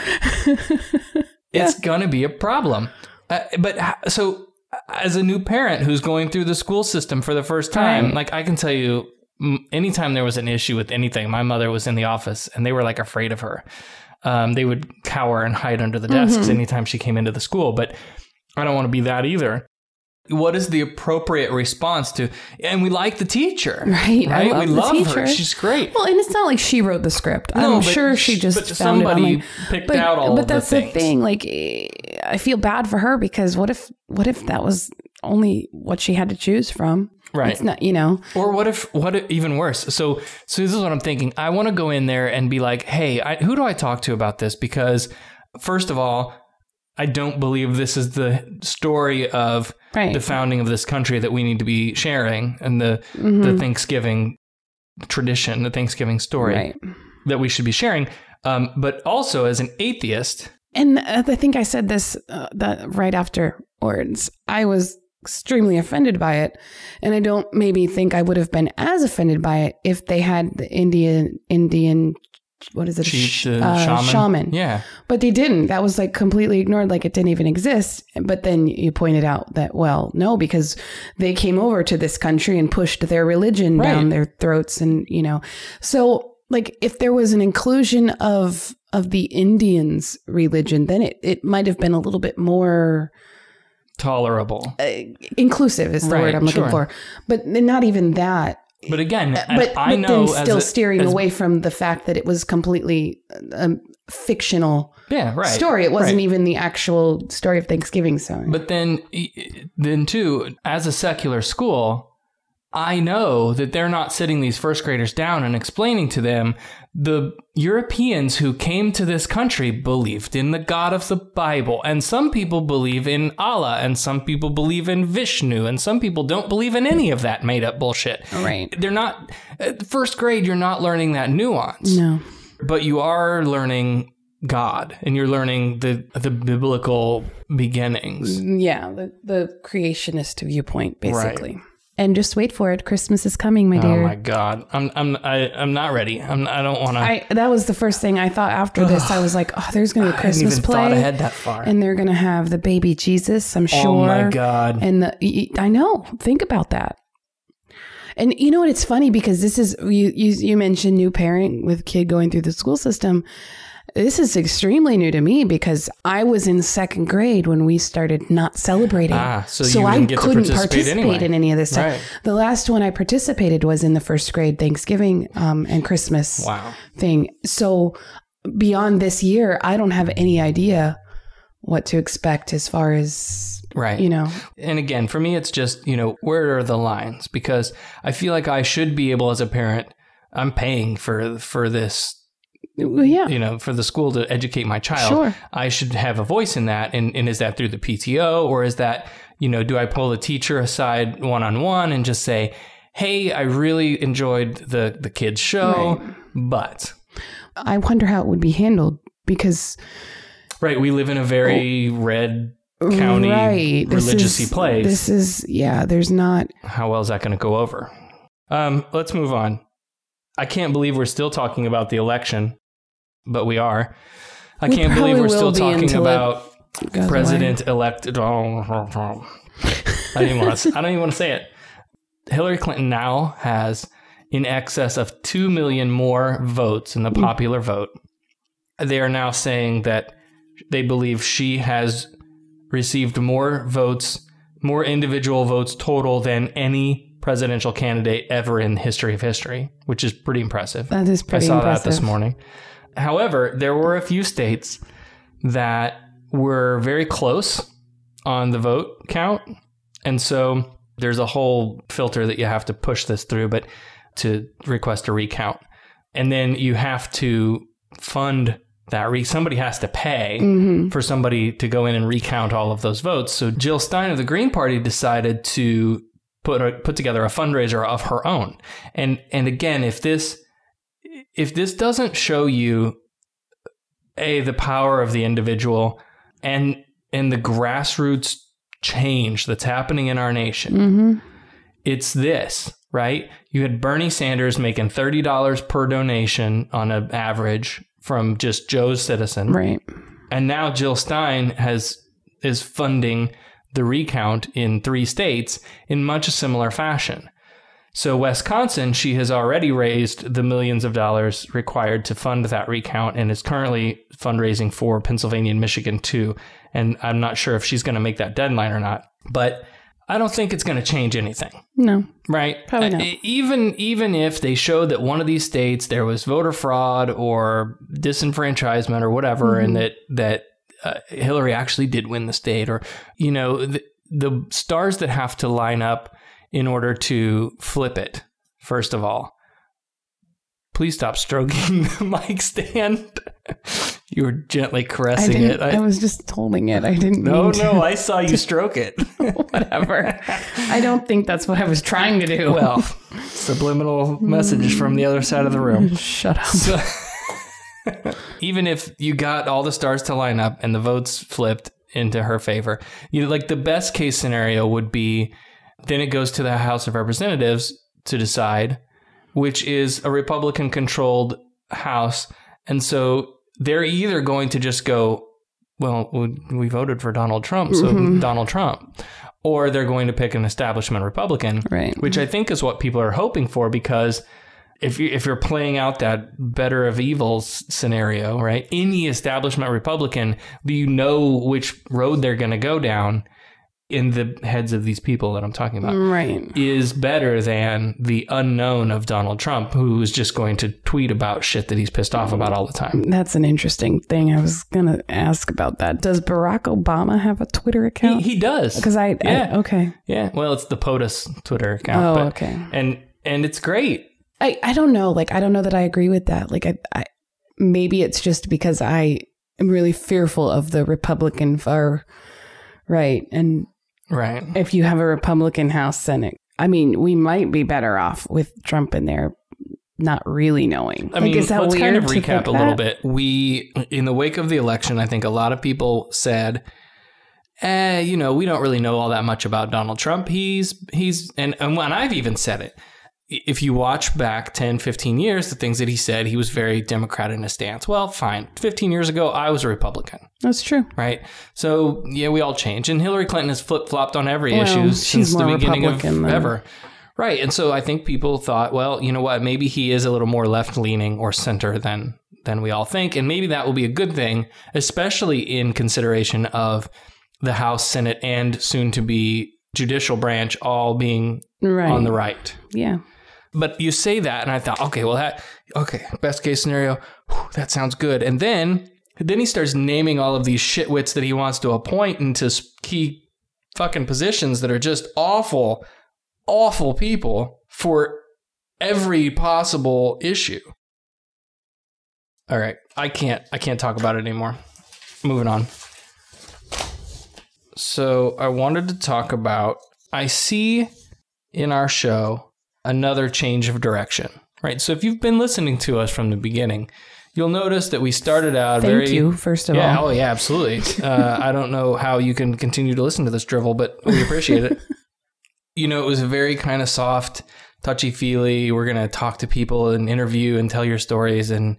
it's going to be a problem. So as a new parent who's going through the school system for the first time, right. Like I can tell you, anytime there was an issue with anything, my mother was in the office and they were like afraid of her. They would cower and hide under the desks anytime she came into the school. But I don't want to be that either. What is the appropriate response to? And we like the teacher, right? We love her. She's great. Well, and it's not like she wrote the script. I'm sure she just found somebody it on picked out all of the things. But that's the thing. Like, I feel bad for her, because what if that was only what she had to choose from? Right. It's not, Or what if even worse? So this is what I'm thinking. I want to go in there and be like, hey, who do I talk to about this? Because first of all, I don't believe this is the story of the founding of this country that we need to be sharing, and the Thanksgiving tradition, the Thanksgiving story that we should be sharing. But also as an atheist. And I think I said this that right afterwards. I was extremely offended by it. And I don't maybe think I would have been as offended by it if they had the Indian what is it? Shaman. Yeah. But they didn't. That was like completely ignored, like it didn't even exist. But then you pointed out that, well, no, because they came over to this country and pushed their religion down their throats. And, so like if there was an inclusion of the Indians' religion, then it might have been a little bit more tolerable. Inclusive is the word I'm looking for. But not even that. But again, but then still steering away from the fact that it was completely fictional story. It wasn't even the actual story of Thanksgiving. So, but then too, as a secular school, I know that they're not sitting these first graders down and explaining to them the Europeans who came to this country believed in the God of the Bible. And some people believe in Allah, and some people believe in Vishnu, and some people don't believe in any of that made up bullshit. Right. They're not, first grade, you're not learning that nuance. No. But you are learning God, and you're learning the biblical beginnings. Yeah, the creationist viewpoint, basically. Right. And just wait for it. Christmas is coming, my dear. Oh my God, I'm not ready. I don't want to. That was the first thing I thought after this. I was like, oh, there's going to be a Christmas play. I hadn't even thought ahead that far. And they're going to have the baby Jesus, I'm sure. Oh my God. And I know. Think about that. And you know what? It's funny because this is, you mentioned new parent with kid going through the school system. This is extremely new to me because I was in second grade when we started not celebrating. So I couldn't participate in any of this stuff. Right. The last one I participated was in the first grade Thanksgiving and Christmas thing. So beyond this year, I don't have any idea what to expect as far as, you know. And again, for me, it's just, you know, where are the lines? Because I feel like I should be able as a parent, I'm paying for this. You know, for the school to educate my child, sure. I should have a voice in that. And is that through the PTO, or is that, you know, do I pull the teacher aside one-on-one and just say, hey, I really enjoyed the kids' show, but I wonder how it would be handled because we live in a very red county religious-y place. This is, there's not. How well is that going to go over? Let's move on. I can't believe we're still talking about the election, but we are. I can't believe we're still talking about President-elect Donald Trump. I don't even want to say it. Hillary Clinton now has in excess of 2 million more votes in the popular vote. They are now saying that they believe she has received more votes, more individual votes total than any presidential candidate ever in the history of history, which is pretty impressive. That is pretty impressive. I saw that this morning. However, there were a few states that were very close on the vote count. And so there's a whole filter that you have to push this through, but to request a recount. And then you have to fund that. Somebody has to pay for somebody to go in and recount all of those votes. So Jill Stein of the Green Party decided to put together a fundraiser of her own. And again, if this doesn't show you the power of the individual and the grassroots change that's happening in our nation, it's this, right? You had Bernie Sanders making $30 per donation on an average from just Joe's Citizen. Right. And now Jill Stein is funding the recount in 3 states in much a similar fashion. So Wisconsin, she has already raised the millions of dollars required to fund that recount and is currently fundraising for Pennsylvania and Michigan too. And I'm not sure if she's going to make that deadline or not, but I don't think it's going to change anything. No. Right? Probably not. Even if they showed that one of these states there was voter fraud or disenfranchisement or whatever, and that Hillary actually did win the state, or, you know, the stars that have to line up in order to flip it. First of all, please stop stroking the mic stand. You were gently caressing it. I was just holding it. I didn't mean to. No, I saw you stroke it. Whatever. I don't think that's what I was trying to do. Well, subliminal message from the other side of the room. Shut up. So, even if you got all the stars to line up and the votes flipped into her favor, like the best case scenario would be then it goes to the House of Representatives to decide, which is a Republican controlled House. And so they're either going to just go, well, we voted for Donald Trump, so Donald Trump, or they're going to pick an establishment Republican, right? Which I think is what people are hoping for, because if you're playing out that better of evils scenario, right? Any establishment Republican, you know which road they're going to go down in the heads of these people that I'm talking about, right, is better than the unknown of Donald Trump, who is just going to tweet about shit that he's pissed off about all the time. That's an interesting thing. I was going to ask about that. Does Barack Obama have a Twitter account? He does. Because okay. Yeah. Well, it's the POTUS Twitter account. Oh, okay. And it's great. I don't know. Like, I don't know that I agree with that. Like, I maybe it's just because I am really fearful of the Republican far right. And right. If you have a Republican House Senate, I mean, we might be better off with Trump in there, not really knowing. I mean, is that let's weird kind of recap a little that? bit. We, in the wake of the election, I think a lot of people said, we don't really know all that much about Donald Trump. And I've even said it. If you watch back 10, 15 years, the things that he said, he was very Democrat in his stance. Well, fine. 15 years ago, I was a Republican. That's true. Right? So, yeah, we all change. And Hillary Clinton has flip-flopped on every issue since the beginning of ever. Right. And so I think people thought, well, you know what, maybe he is a little more left-leaning or center than we all think. And maybe that will be a good thing, especially in consideration of the House, Senate, and soon to be judicial branch all being on the right. Yeah. But you say that, and I thought, okay, well, best case scenario, that sounds good. And then he starts naming all of these shitwits that he wants to appoint into key fucking positions that are just awful, awful people for every possible issue. All right, I can't talk about it anymore. Moving on. So I wanted to talk about, I see in our show another change of direction, right? So if you've been listening to us from the beginning, you'll notice that we started out Thank you, first of all. Oh, yeah, absolutely. I don't know how you can continue to listen to this drivel, but we appreciate it. You know, it was a very kind of soft, touchy-feely, we're going to talk to people and interview and tell your stories and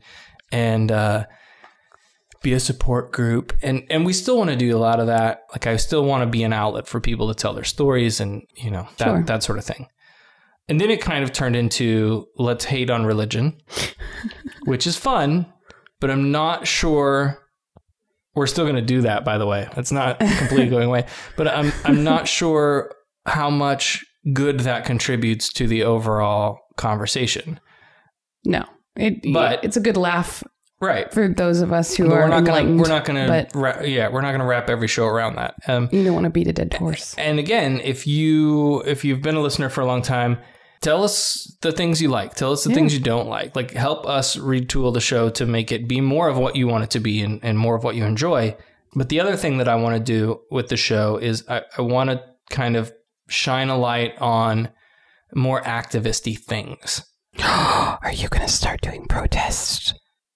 be a support group. And we still want to do a lot of that. Like, I still want to be an outlet for people to tell their stories and, you know, that sort of thing. And then it kind of turned into, let's hate on religion, which is fun, but I'm not sure we're still going to do that, by the way. That's not completely going away, but I'm not sure how much good that contributes to the overall conversation. No, it's a good laugh. Right. For those of us who are enlightened. We're not going to wrap every show around that. You don't want to beat a dead horse. And again, if you've been a listener for a long time, tell us the things you like. Tell us the things you don't like. Like, help us retool the show to make it be more of what you want it to be and more of what you enjoy. But the other thing that I want to do with the show is I want to kind of shine a light on more activist-y things. Are you going to start doing protests?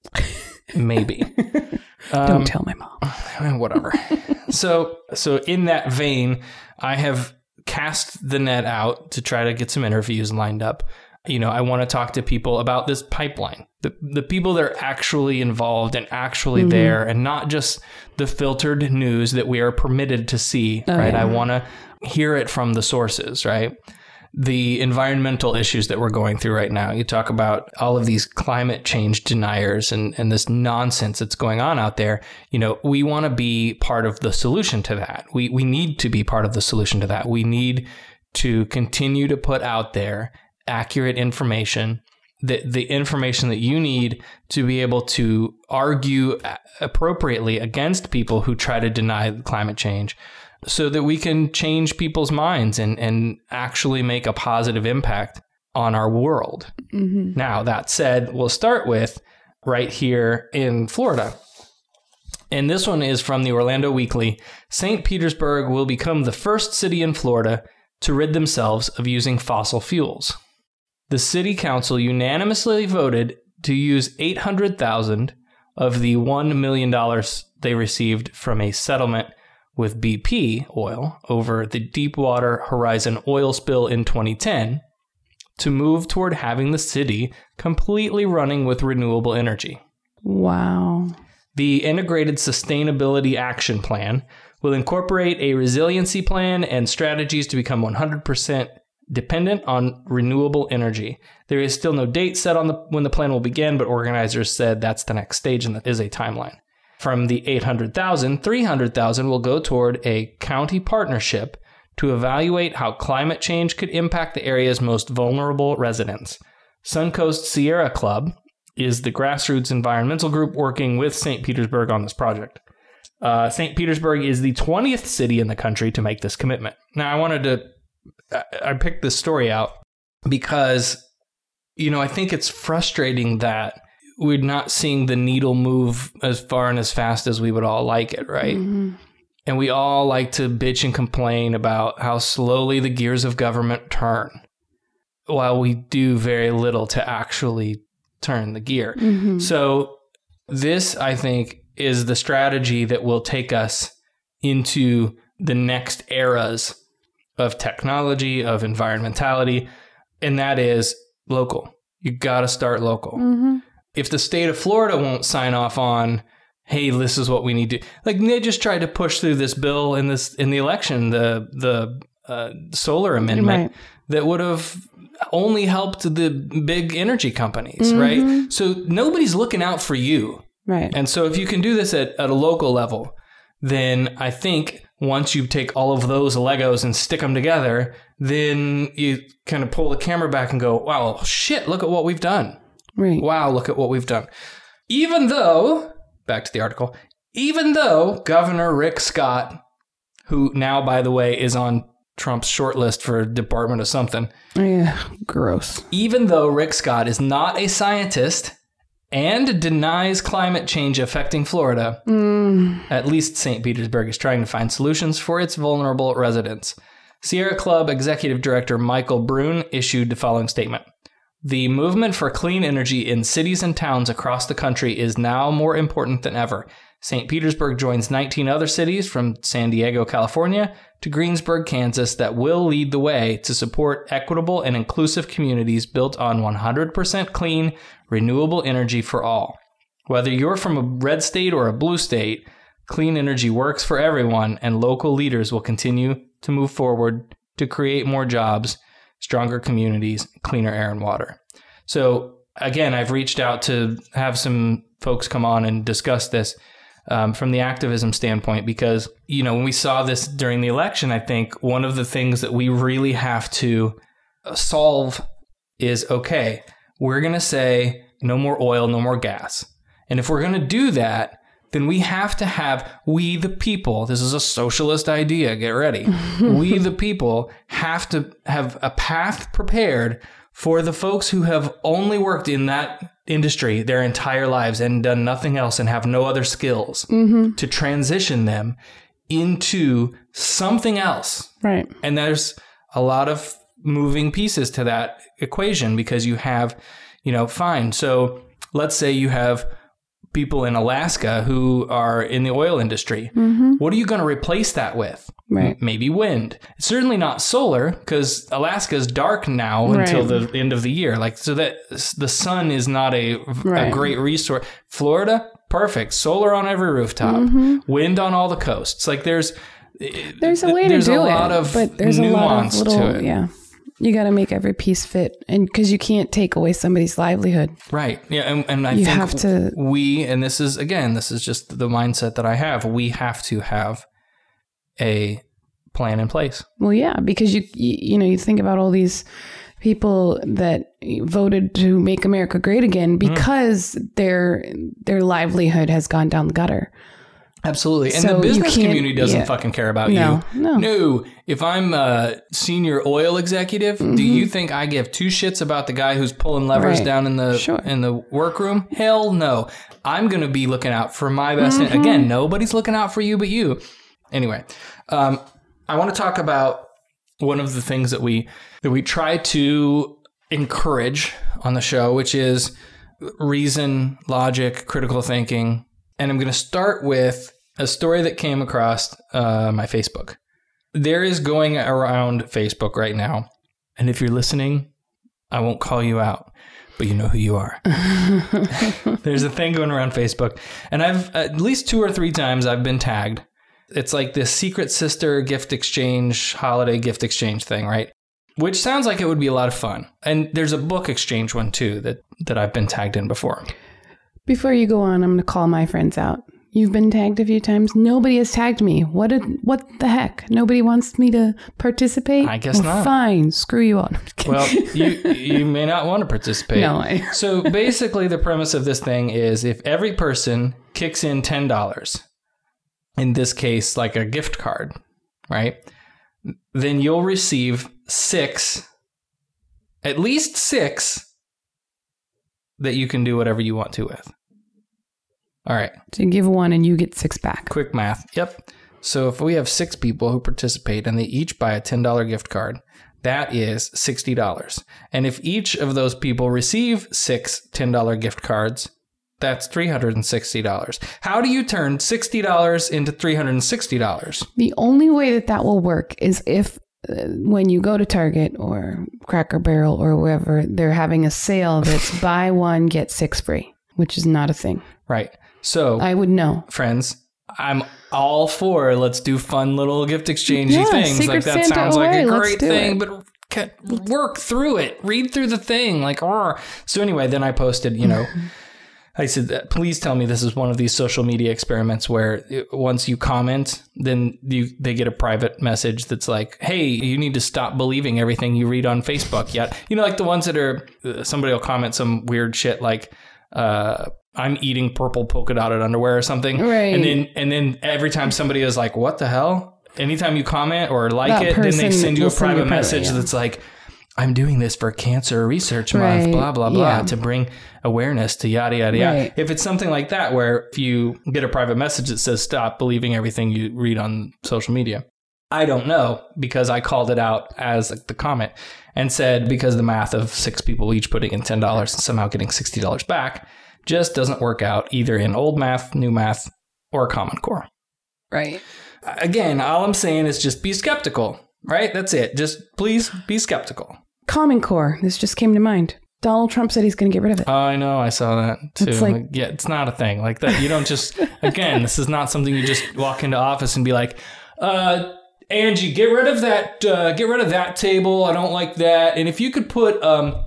Maybe. Don't tell my mom. Whatever. So in that vein, I have cast the net out to try to get some interviews lined up. You know, I want to talk to people about this pipeline, the people that are actually involved and actually there, and not just the filtered news that we are permitted to see, right? Yeah. I want to hear it from the sources, right? The environmental issues that we're going through right now. You talk about all of these climate change deniers and this nonsense that's going on out there. You know, we want to be part of the solution to that. We need to be part of the solution to that. We need to continue to put out there accurate information, the information that you need to be able to argue appropriately against people who try to deny climate change, so that we can change people's minds and actually make a positive impact on our world. Mm-hmm. Now, that said, we'll start with right here in Florida. And this one is from the Orlando Weekly. St. Petersburg will become the first city in Florida to rid themselves of using fossil fuels. The city council unanimously voted to use $800,000 of the $1 million they received from a settlement with BP Oil over the Deepwater Horizon oil spill in 2010 to move toward having the city completely running with renewable energy. Wow. The Integrated Sustainability Action Plan will incorporate a resiliency plan and strategies to become 100% dependent on renewable energy. There is still no date set on when the plan will begin, but organizers said that's the next stage and that is a timeline. From the $800,000, $300,000 will go toward a county partnership to evaluate how climate change could impact the area's most vulnerable residents. Suncoast Sierra Club is the grassroots environmental group working with St. Petersburg on this project. St. Petersburg is the 20th city in the country to make this commitment. Now, I picked this story out because, you know, I think it's frustrating that we're not seeing the needle move as far and as fast as we would all like it, right? Mm-hmm. And we all like to bitch and complain about how slowly the gears of government turn, while we do very little to actually turn the gear. Mm-hmm. So this, I think, is the strategy that will take us into the next eras of technology, of environmentality, and that is local. You got to start local. Mm-hmm. If the state of Florida won't sign off on, hey, this is what we need to, like, they just tried to push through this bill in the election, the solar amendment that would have only helped the big energy companies, right? So nobody's looking out for you. Right. And so if you can do this at a local level, then I think once you take all of those Legos and stick them together, then you kind of pull the camera back and go, wow, shit, look at what we've done. Right. Wow, look at what we've done. Even though, back to the article, even though Governor Rick Scott, who now, by the way, is on Trump's shortlist for Department of something. Yeah, gross. Even though Rick Scott is not a scientist and denies climate change affecting Florida, at least St. Petersburg is trying to find solutions for its vulnerable residents. Sierra Club Executive Director Michael Brune issued the following statement. The movement for clean energy in cities and towns across the country is now more important than ever. St. Petersburg joins 19 other cities from San Diego, California, to Greensburg, Kansas, that will lead the way to support equitable and inclusive communities built on 100% clean, renewable energy for all. Whether you're from a red state or a blue state, clean energy works for everyone, and local leaders will continue to move forward to create more jobs, stronger communities, cleaner air and water. So, again, I've reached out to have some folks come on and discuss this. From the activism standpoint, because, you know, when we saw this during the election, I think one of the things that we really have to solve is, okay, we're going to say no more oil, no more gas. And if we're going to do that, then we have to have, we the people, this is a socialist idea, get ready. We the people have to have a path prepared for the folks who have only worked in that industry their entire lives and done nothing else and have no other skills to transition them into something else. Right. And there's a lot of moving pieces to that equation because you have, you know, fine. So let's say you have people in Alaska who are in the oil industry. What are you going to replace that with? Right. Maybe wind. It's certainly not solar because Alaska is dark now until the end of the year. Like, so that the sun is not a great resource. Florida, perfect. Solar on every rooftop. Wind on all the coasts. Like there's a way to do it, but there's a lot of little, you got to make every piece fit, and because you can't take away somebody's livelihood. Right. Yeah. And I think have to, and this is just the mindset that I have. We have to have a plan in place. Well, yeah, because you think about all these people that voted to make America great again because their livelihood has gone down the gutter. Absolutely. And the business community doesn't fucking care about you. No. If I'm a senior oil executive, do you think I give two shits about the guy who's pulling levers down in the workroom? Hell no. I'm going to be looking out for my best. Again, nobody's looking out for you but you. Anyway, I want to talk about one of the things that we try to encourage on the show, which is reason, logic, critical thinking. And I'm going to start with a story that came across my Facebook. There is going around Facebook right now, and if you're listening, I won't call you out, but you know who you are. There's a thing going around Facebook, and I've at least 2 or 3 times I've been tagged. It's like this secret sister gift exchange, holiday gift exchange thing, right? Which sounds like it would be a lot of fun. And there's a book exchange one too that I've been tagged in before. Before you go on, I'm going to call my friends out. You've been tagged a few times. Nobody has tagged me. What the heck? Nobody wants me to participate? I guess not. Fine. Screw you all. Well, you may not want to participate. No. So basically the premise of this thing is if every person kicks in $10, in this case, like a gift card, right? Then you'll receive at least six that you can do whatever you want to with. All right. So you give 1 and you get 6 back. Quick math. Yep. So if we have 6 people who participate and they each buy a $10 gift card, that is $60. And if each of those people receive 6 $10 gift cards, that's $360. How do you turn $60 into $360? The only way that will work is if when you go to Target or Cracker Barrel or wherever, they're having a sale that's buy 1, get 6 free, which is not a thing. Right. So I would know. Friends, I'm all for let's do fun little gift exchangey things. Secret Like that Santa sounds away, like a let's great do thing, it. but work through it. Read through the thing. Like, So anyway, then I posted, I said, please tell me this is one of these social media experiments where once you comment, then they get a private message that's like, hey, you need to stop believing everything you read on Facebook yet. Like the ones that are, somebody will comment some weird shit like, I'm eating purple polka dotted underwear or something. Right. And then every time somebody is like, what the hell? Anytime you comment or like That it, then they person send you a will send you private message that's like, I'm doing this for Cancer Research Month, Right. blah, blah, blah, Yeah. to bring awareness to yada, yada, yada. Right. If it's something like that, where if you get a private message that says, stop believing everything you read on social media, I don't know, because I called it out as the comment and said, because the math of 6 people each putting in $10 and somehow getting $60 back just doesn't work out either in old math, new math, or Common Core. Right. Again, all I'm saying is just be skeptical, right? That's it. Just please be skeptical. Common Core. This just came to mind. Donald Trump said he's going to get rid of it. I know. I saw that too. It's like- Yeah, it's not a thing like that. You don't just, again, this is not something you just walk into office and be like, Angie, get rid of that table. I don't like that. And if you could put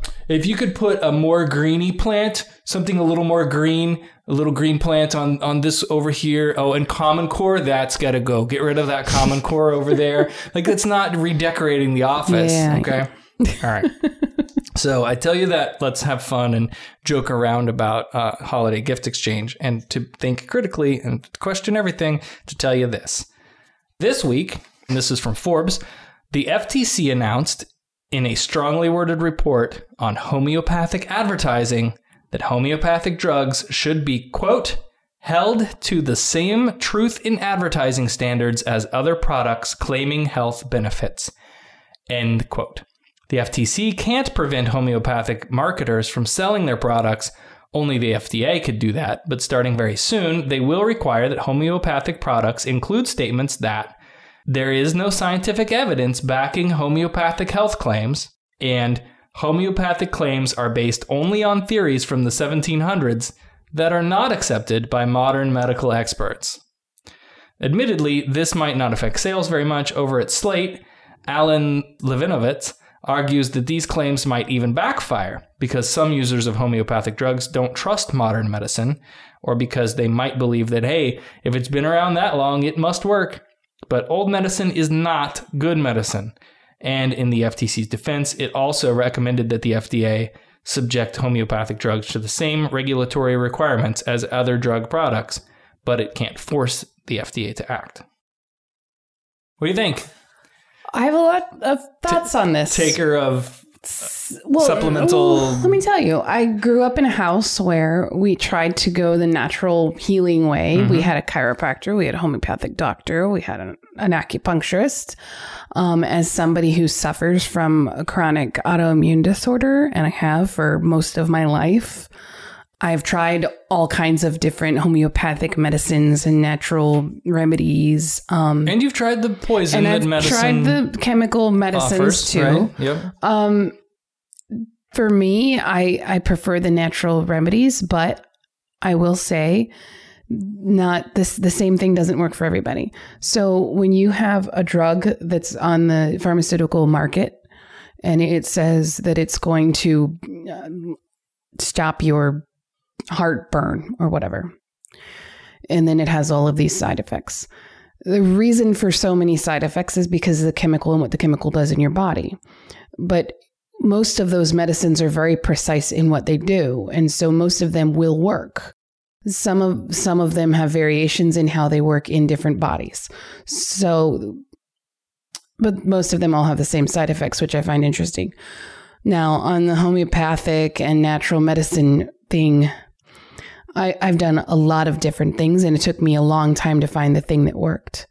a more greeny plant, something a little more green, a little green plant on this over here. Oh, and Common Core, that's got to go. Get rid of that Common Core over there. Like, that's not redecorating the office. Yeah. Okay. All right. So I tell you that let's have fun and joke around about holiday gift exchange, and to think critically and question everything, to tell you this. This week, and this is from Forbes, the FTC announced in a strongly worded report on homeopathic advertising that homeopathic drugs should be, quote, held to the same truth in advertising standards as other products claiming health benefits, end quote. The FTC can't prevent homeopathic marketers from selling their products. Only the FDA could do that, but starting very soon, they will require that homeopathic products include statements that there is no scientific evidence backing homeopathic health claims, and homeopathic claims are based only on theories from the 1700s that are not accepted by modern medical experts. Admittedly, this might not affect sales very much. Over at Slate, Alan Levinovitz argues that these claims might even backfire because some users of homeopathic drugs don't trust modern medicine, or because they might believe that, hey, if it's been around that long, it must work. But old medicine is not good medicine. And in the FTC's defense, it also recommended that the FDA subject homeopathic drugs to the same regulatory requirements as other drug products, but it can't force the FDA to act. What do you think? I have a lot of thoughts on this. Taker of supplemental... Let me tell you, I grew up in a house where we tried to go the natural healing way. Mm-hmm. We had a chiropractor, we had a homeopathic doctor, we had an acupuncturist. As somebody who suffers from a chronic autoimmune disorder, and I have for most of my life, I've tried all kinds of different homeopathic medicines and natural remedies. And you've tried the poison and that I've medicine tried the chemical medicines offers, too. right? Yep. For me, I prefer the natural remedies, but I will say not this. The same thing doesn't work for everybody. So when you have a drug that's on the pharmaceutical market and it says that it's going to stop your heartburn or whatever, and then it has all of these side effects. The reason for so many side effects is because of the chemical and what the chemical does in your body. But most of those medicines are very precise in what they do, and so most of them will work. Some of them have variations in how they work in different bodies. So, but most of them all have the same side effects, which I find interesting. Now, on the homeopathic and natural medicine thing, I've done a lot of different things, and it took me a long time to find the thing that worked.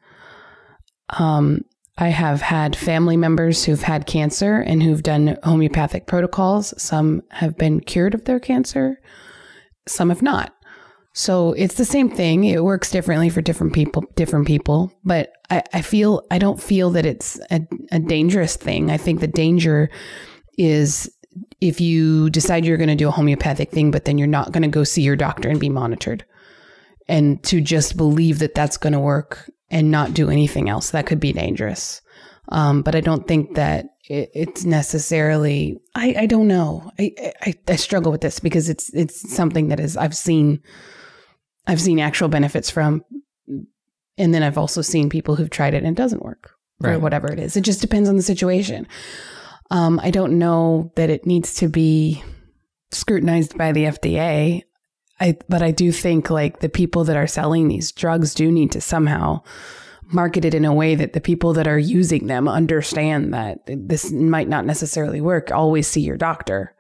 I have had family members who've had cancer and who've done homeopathic protocols. Some have been cured of their cancer. Some have not. So it's the same thing. It works differently for different people. But I don't feel that it's a dangerous thing. I think the danger is if you decide you're going to do a homeopathic thing, but then you're not going to go see your doctor and be monitored. And to just believe that that's going to work and not do anything else, that could be dangerous. But I don't think that it's necessarily, I don't know. I struggle with this because it's something that I've seen actual benefits from. And then I've also seen people who've tried it and it doesn't work or whatever it is. It just depends on the situation. I don't know that it needs to be scrutinized by the FDA. But I do think like the people that are selling these drugs do need to somehow market it in a way that the people that are using them understand that this might not necessarily work. Always see your doctor.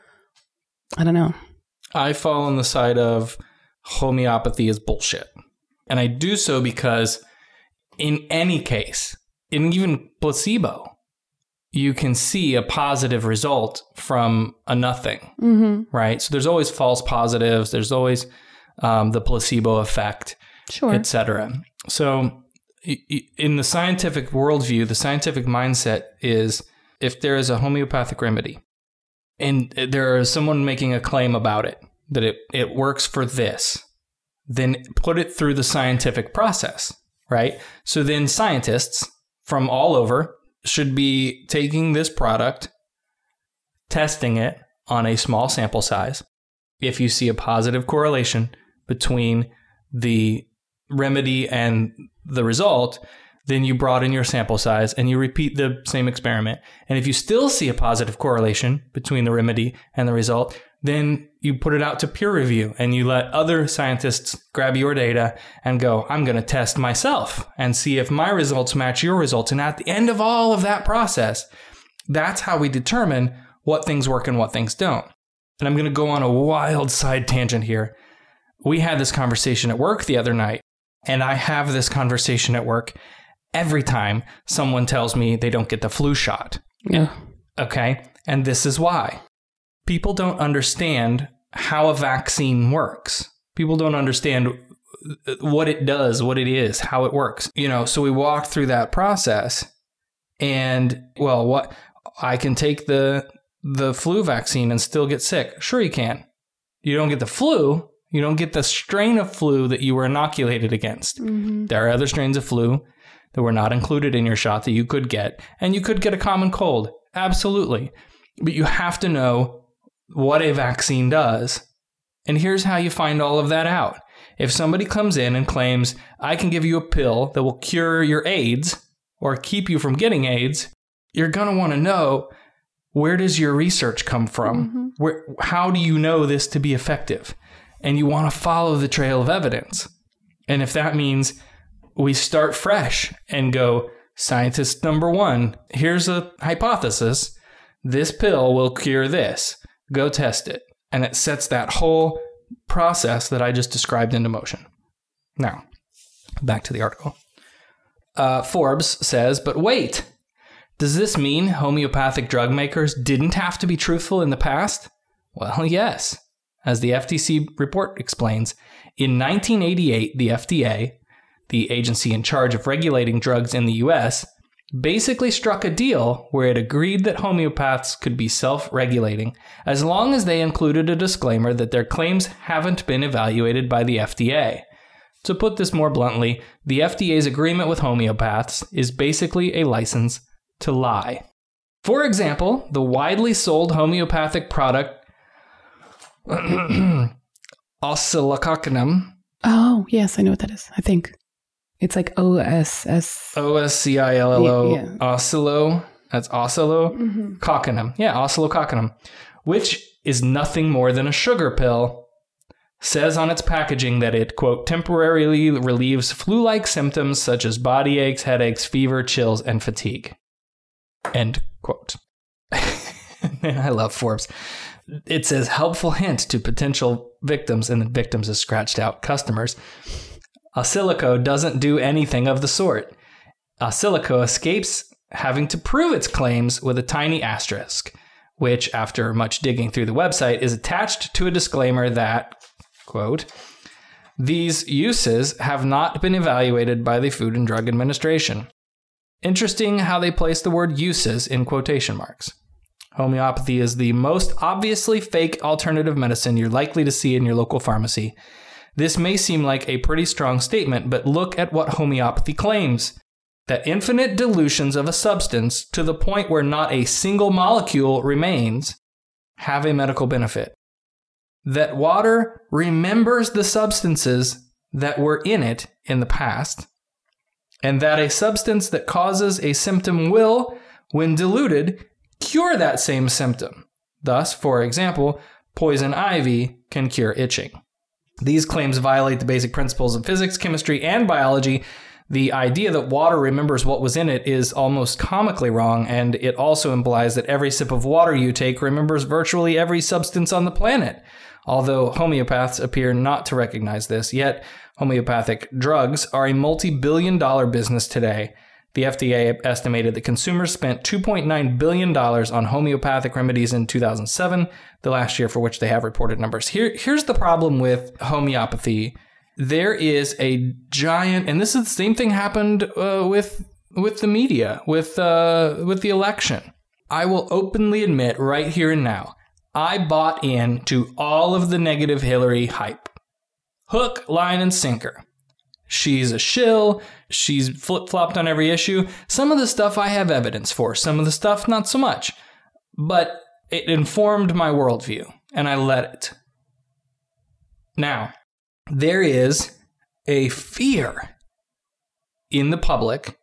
I don't know. I fall on the side of homeopathy is bullshit. And I do so because in any case, in even placebo, you can see a positive result from a nothing, right? So there's always false positives. There's always the placebo effect, etc. So in the scientific worldview, the scientific mindset is if there is a homeopathic remedy and there is someone making a claim about it, that it works for this, then put it through the scientific process, right? So then scientists from all over should be taking this product, testing it on a small sample size. If you see a positive correlation between the remedy and the result, then you broaden your sample size and you repeat the same experiment. And if you still see a positive correlation between the remedy and the result, then you put it out to peer review and you let other scientists grab your data and go, I'm going to test myself and see if my results match your results. And at the end of all of that process, that's how we determine what things work and what things don't. And I'm going to go on a wild side tangent here. We had this conversation at work the other night, and I have this conversation at work every time someone tells me they don't get the flu shot. Yeah. Okay. And this is why. People don't understand how a vaccine works. People don't understand what it does, what it is, how it works. So we walked through that process and, what I can take the flu vaccine and still get sick. Sure you can. You don't get the flu. You don't get the strain of flu that you were inoculated against. Mm-hmm. There are other strains of flu that were not included in your shot that you could get. And you could get a common cold. Absolutely. But you have to know what a vaccine does. And here's how you find all of that out. If somebody comes in and claims, I can give you a pill that will cure your AIDS or keep you from getting AIDS, you're going to want to know, where does your research come from? Mm-hmm. How do you know this to be effective? And you want to follow the trail of evidence. And if that means we start fresh and go, scientist number one, here's a hypothesis. This pill will cure this. Go test it. And it sets that whole process that I just described into motion. Now, back to the article. Forbes says, but wait, does this mean homeopathic drug makers didn't have to be truthful in the past? Well, yes. As the FTC report explains, in 1988, the FDA, the agency in charge of regulating drugs in the U.S., basically struck a deal where it agreed that homeopaths could be self-regulating as long as they included a disclaimer that their claims haven't been evaluated by the FDA. To put this more bluntly, the FDA's agreement with homeopaths is basically a license to lie. For example, the widely sold homeopathic product Oscillococcinum. Oh, yes, I know what that is, I think. It's like OSS. OSCILLO. Yeah. Oscillo. That's Oscillococcinum. Mm-hmm. Yeah, Oscillococcinum. Which is nothing more than a sugar pill. Says on its packaging that it, quote, temporarily relieves flu-like symptoms such as body aches, headaches, fever, chills, and fatigue. End quote. I love Forbes. It says, helpful hint to potential victims, and the victims is scratched out, customers. Oscillico doesn't do anything of the sort. Oscillico escapes having to prove its claims with a tiny asterisk, which, after much digging through the website, is attached to a disclaimer that, quote, these uses have not been evaluated by the Food and Drug Administration. Interesting how they place the word uses in quotation marks. Homeopathy is the most obviously fake alternative medicine you're likely to see in your local pharmacy. This may seem like a pretty strong statement, but look at what homeopathy claims. That infinite dilutions of a substance to the point where not a single molecule remains have a medical benefit. That water remembers the substances that were in it in the past, and that a substance that causes a symptom will, when diluted, cure that same symptom. Thus, for example, poison ivy can cure itching. These claims violate the basic principles of physics, chemistry, and biology. The idea that water remembers what was in it is almost comically wrong, and it also implies that every sip of water you take remembers virtually every substance on the planet. Although homeopaths appear not to recognize this, yet homeopathic drugs are a multi-billion-dollar business today. The FDA estimated that consumers spent $2.9 billion on homeopathic remedies in 2007, the last year for which they have reported numbers. Here's the problem with homeopathy. There is a giant, and this is the same thing happened with the media, with the election. I will openly admit right here and now, I bought into all of the negative Hillary hype. Hook, line, and sinker. She's a shill. She's flip-flopped on every issue. Some of the stuff I have evidence for. Some of the stuff, not so much. But it informed my worldview, and I let it. Now, there is a fear in the public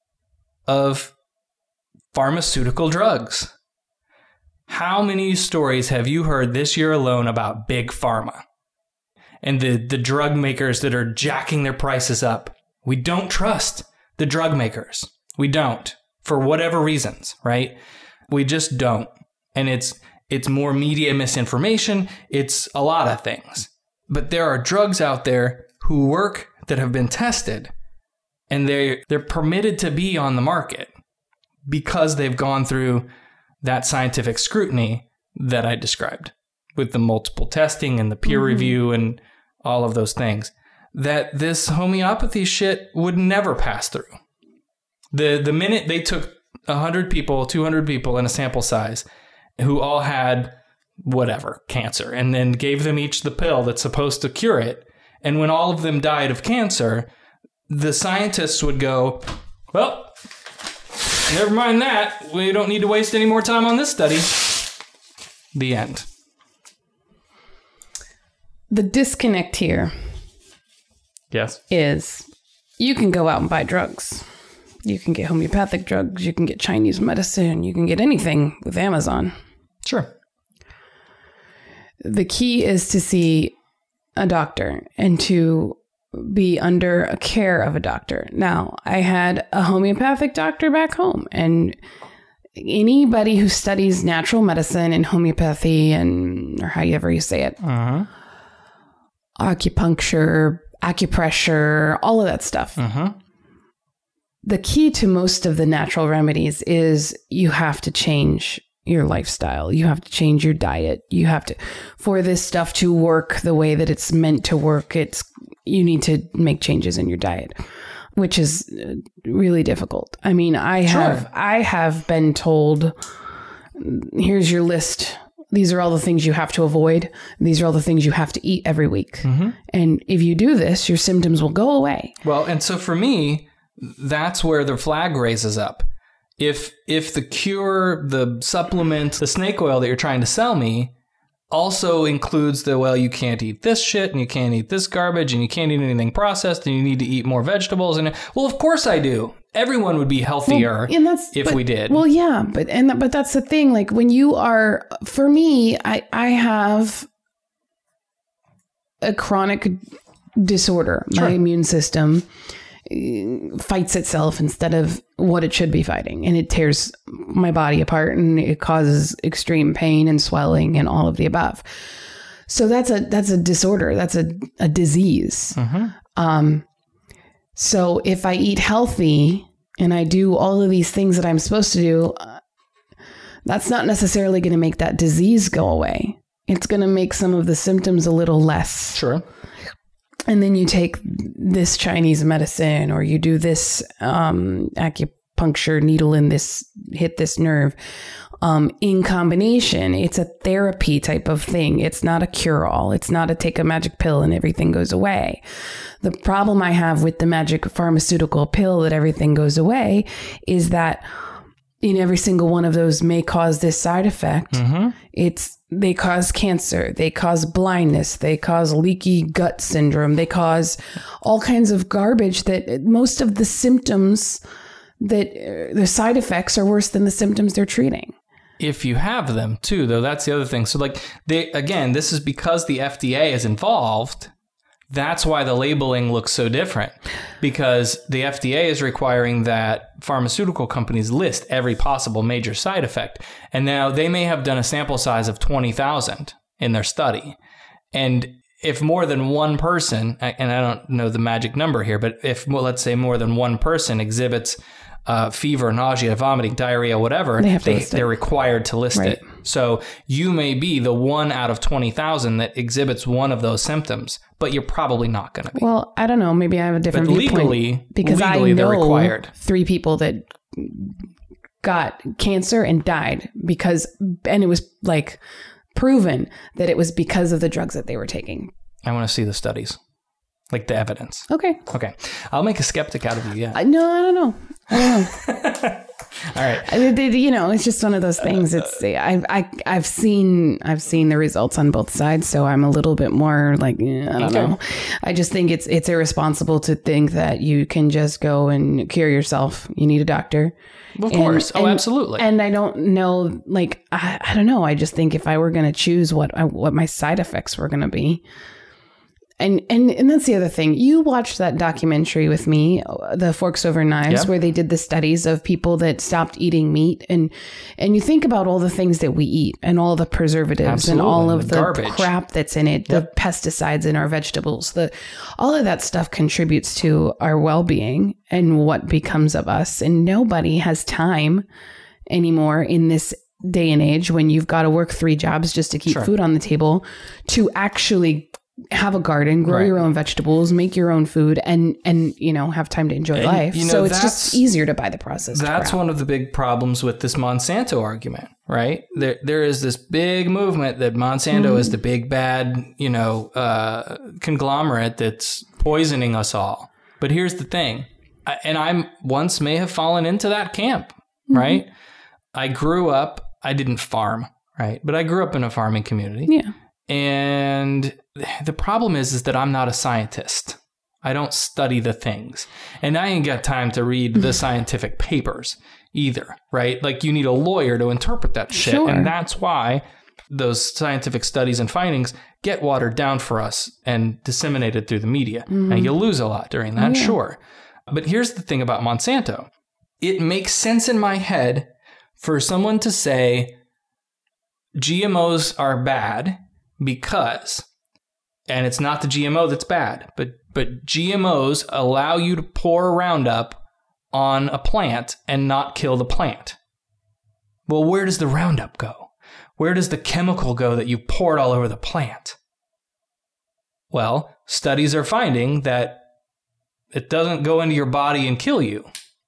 of pharmaceutical drugs. How many stories have you heard this year alone about big pharma and the drug makers that are jacking their prices up? We don't trust the drug makers. We don't, for whatever reasons, right? We just don't. And it's more media misinformation. It's a lot of things. But there are drugs out there who work that have been tested, and they're permitted to be on the market because they've gone through that scientific scrutiny that I described with the multiple testing and the peer review and all of those things that this homeopathy shit would never pass through. The minute they took 100 people, 200 people in a sample size who all had whatever, cancer, and then gave them each the pill that's supposed to cure it, and when all of them died of cancer, the scientists would go, well, never mind that. We don't need to waste any more time on this study. The end. The disconnect here is you can go out and buy drugs. You can get homeopathic drugs. You can get Chinese medicine. You can get anything with Amazon. Sure. The key is to see a doctor and to be under a care of a doctor. Now, I had a homeopathic doctor back home, and anybody who studies natural medicine and homeopathy or however you say it, acupuncture, acupressure, all of that stuff. The key to most of the natural remedies is you have to change your lifestyle. You have to change your diet. You have to, for this stuff to work the way that it's meant to work, you need to make changes in your diet, which is really difficult. I mean, I have been told, here's your list. These are all the things you have to avoid. These are all the things you have to eat every week. And if you do this, your symptoms will go away. Well, and so for me, that's where the flag raises up. If the cure, the supplement, the snake oil that you're trying to sell me also includes you can't eat this shit and you can't eat this garbage and you can't eat anything processed and you need to eat more vegetables. And well, of course I do. Everyone would be healthier if we did. Well, yeah, but that's the thing. Like when you are, for me, I have a chronic disorder. Sure. My immune system fights itself instead of what it should be fighting, and it tears my body apart, and it causes extreme pain and swelling and all of the above. So that's a disorder. That's a disease. So if I eat healthy and I do all of these things that I'm supposed to do, that's not necessarily going to make that disease go away. It's going to make some of the symptoms a little less. Sure. And then you take this Chinese medicine, or you do this acupuncture puncture, needle in this, hit this nerve. In combination, it's a therapy type of thing. It's not a cure-all. It's not a take a magic pill and everything goes away. The problem I have with the magic pharmaceutical pill that everything goes away is that in every single one of those may cause this side effect. They cause cancer. They cause blindness. They cause leaky gut syndrome. They cause all kinds of garbage that most of the symptoms that the side effects are worse than the symptoms they're treating. If you have them too, though, that's the other thing. So like this is because the FDA is involved. That's why the labeling looks so different, because the FDA is requiring that pharmaceutical companies list every possible major side effect. And now they may have done a sample size of 20,000 in their study. And if more than one person, and I don't know the magic number here, but if, well, let's say more than one person exhibits fever, nausea, vomiting, diarrhea, whatever, they're required to list it. So you may be the 1 out of 20,000 that exhibits one of those symptoms, but you're probably not going to be. Well, I don't know. Maybe I have a different viewpoint. Because I know they're required. 3 people that got cancer and died and it was like proven that it was because of the drugs that they were taking. I want to see the studies. Like the evidence. Okay. I'll make a skeptic out of you, yeah. No, I don't know. All right. It's just one of those things. It's I've seen the results on both sides, so I'm a little bit more like, I don't know. I just think it's irresponsible to think that you can just go and cure yourself. You need a doctor. Of course. Absolutely. And I don't know, like, I don't know. I just think if I were going to choose what my side effects were going to be. And that's the other thing. You watched that documentary with me, The Forks Over Knives, where they did the studies of people that stopped eating meat. And you think about all the things that we eat and all the preservatives and all of the garbage, crap that's in it, the pesticides in our vegetables, all of that stuff contributes to our well-being and what becomes of us. And nobody has time anymore in this day and age when you've got to work 3 jobs just to keep food on the table to actually have a garden, grow your own vegetables, make your own food, and have time to enjoy life. So it's just easier to buy the processed crap. That's one of the big problems with this Monsanto argument, right? There is this big movement that Monsanto is the big bad, conglomerate that's poisoning us all. But here's the thing, and I once may have fallen into that camp, right? I grew up, I didn't farm, right? But I grew up in a farming community. Yeah. And the problem is that I'm not a scientist. I don't study the things. And I ain't got time to read the scientific papers either, right? Like you need a lawyer to interpret that shit. Sure. And that's why those scientific studies and findings get watered down for us and disseminated through the media. And you lose a lot during that, sure. But here's the thing about Monsanto. It makes sense in my head for someone to say GMOs are bad because, and it's not the GMO that's bad, but GMOs allow you to pour Roundup on a plant and not kill the plant. Well, where does the Roundup go? Where does the chemical go that you poured all over the plant? Well, studies are finding that it doesn't go into your body and kill you.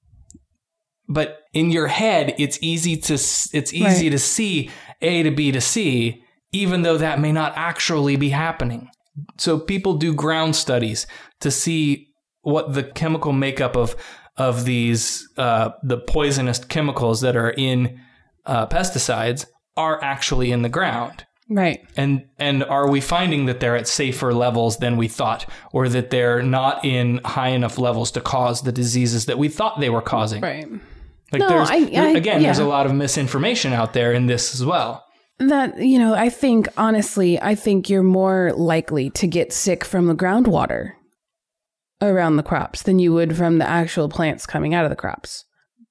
But in your head, it's easy to see A to B to C, even though that may not actually be happening. So people do ground studies to see what the chemical makeup of these the poisonous chemicals that are in pesticides are actually in the ground. Right. And are we finding that they're at safer levels than we thought, or that they're not in high enough levels to cause the diseases that we thought they were causing? Right. Like there's a lot of misinformation out there in this as well. That, I think you're more likely to get sick from the groundwater around the crops than you would from the actual plants coming out of the crops.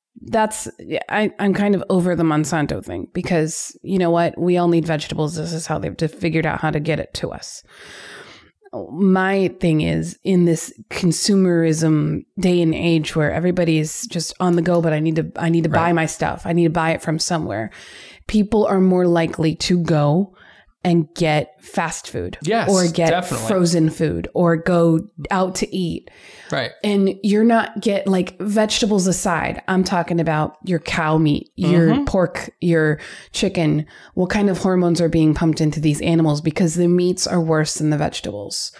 I'm kind of over the Monsanto thing because, you know what? We all need vegetables. This is how they've figured out how to get it to us. My thing is, in this consumerism day and age where everybody's just on the go, but I need to buy my stuff. I need to buy it from somewhere. People are more likely to go and get fast food. Yes, or get definitely. frozen food or go out to eat. Right. And you're not get like vegetables aside. I'm talking about your cow meat, your pork, your chicken. What kind of hormones are being pumped into these animals? Because the meats are worse than the vegetables.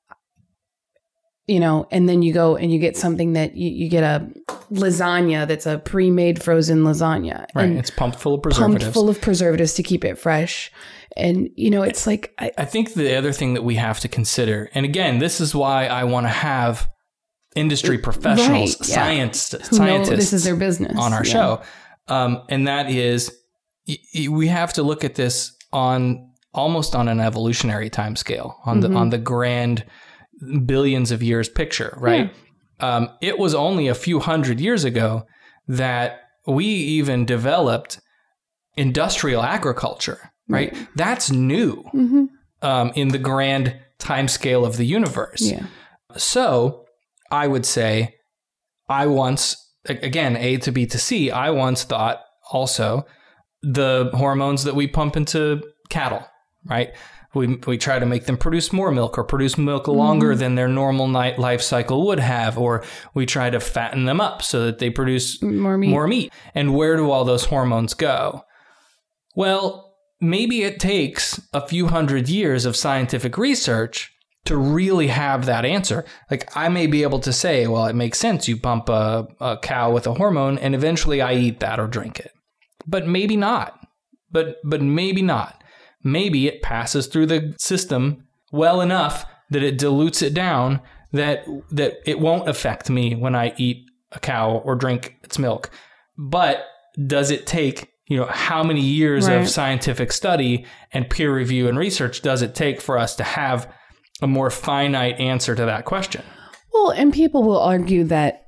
You know, and then you go and you get something that you get a lasagna that's a pre-made frozen lasagna. Right. And it's pumped full of preservatives. Pumped full of preservatives to keep it fresh. And, you know, it's like... I think the other thing that we have to consider, and again, this is why I want to have industry professionals, scientists this is their business on our show. And that is, we have to look at this on almost on an evolutionary time scale, on the grand billions of years picture, right? Yeah. It was only a few hundred years ago that we even developed industrial agriculture, right? That's new in the grand time scale of the universe. Yeah. So I would say I once, again, A to B to C, I once thought also the hormones that we pump into cattle, right? We try to make them produce more milk or produce milk longer than their normal life cycle would have, or we try to fatten them up so that they produce more meat. And where do all those hormones go? Well, maybe it takes a few hundred years of scientific research to really have that answer. Like I may be able to say, well, it makes sense. You pump a cow with a hormone and eventually I eat that or drink it. But maybe not. But maybe not. Maybe it passes through the system well enough that it dilutes it down that it won't affect me when I eat a cow or drink its milk. But does it take, how many years of scientific study and peer review and research does it take for us to have a more finite answer to that question? Well, and people will argue that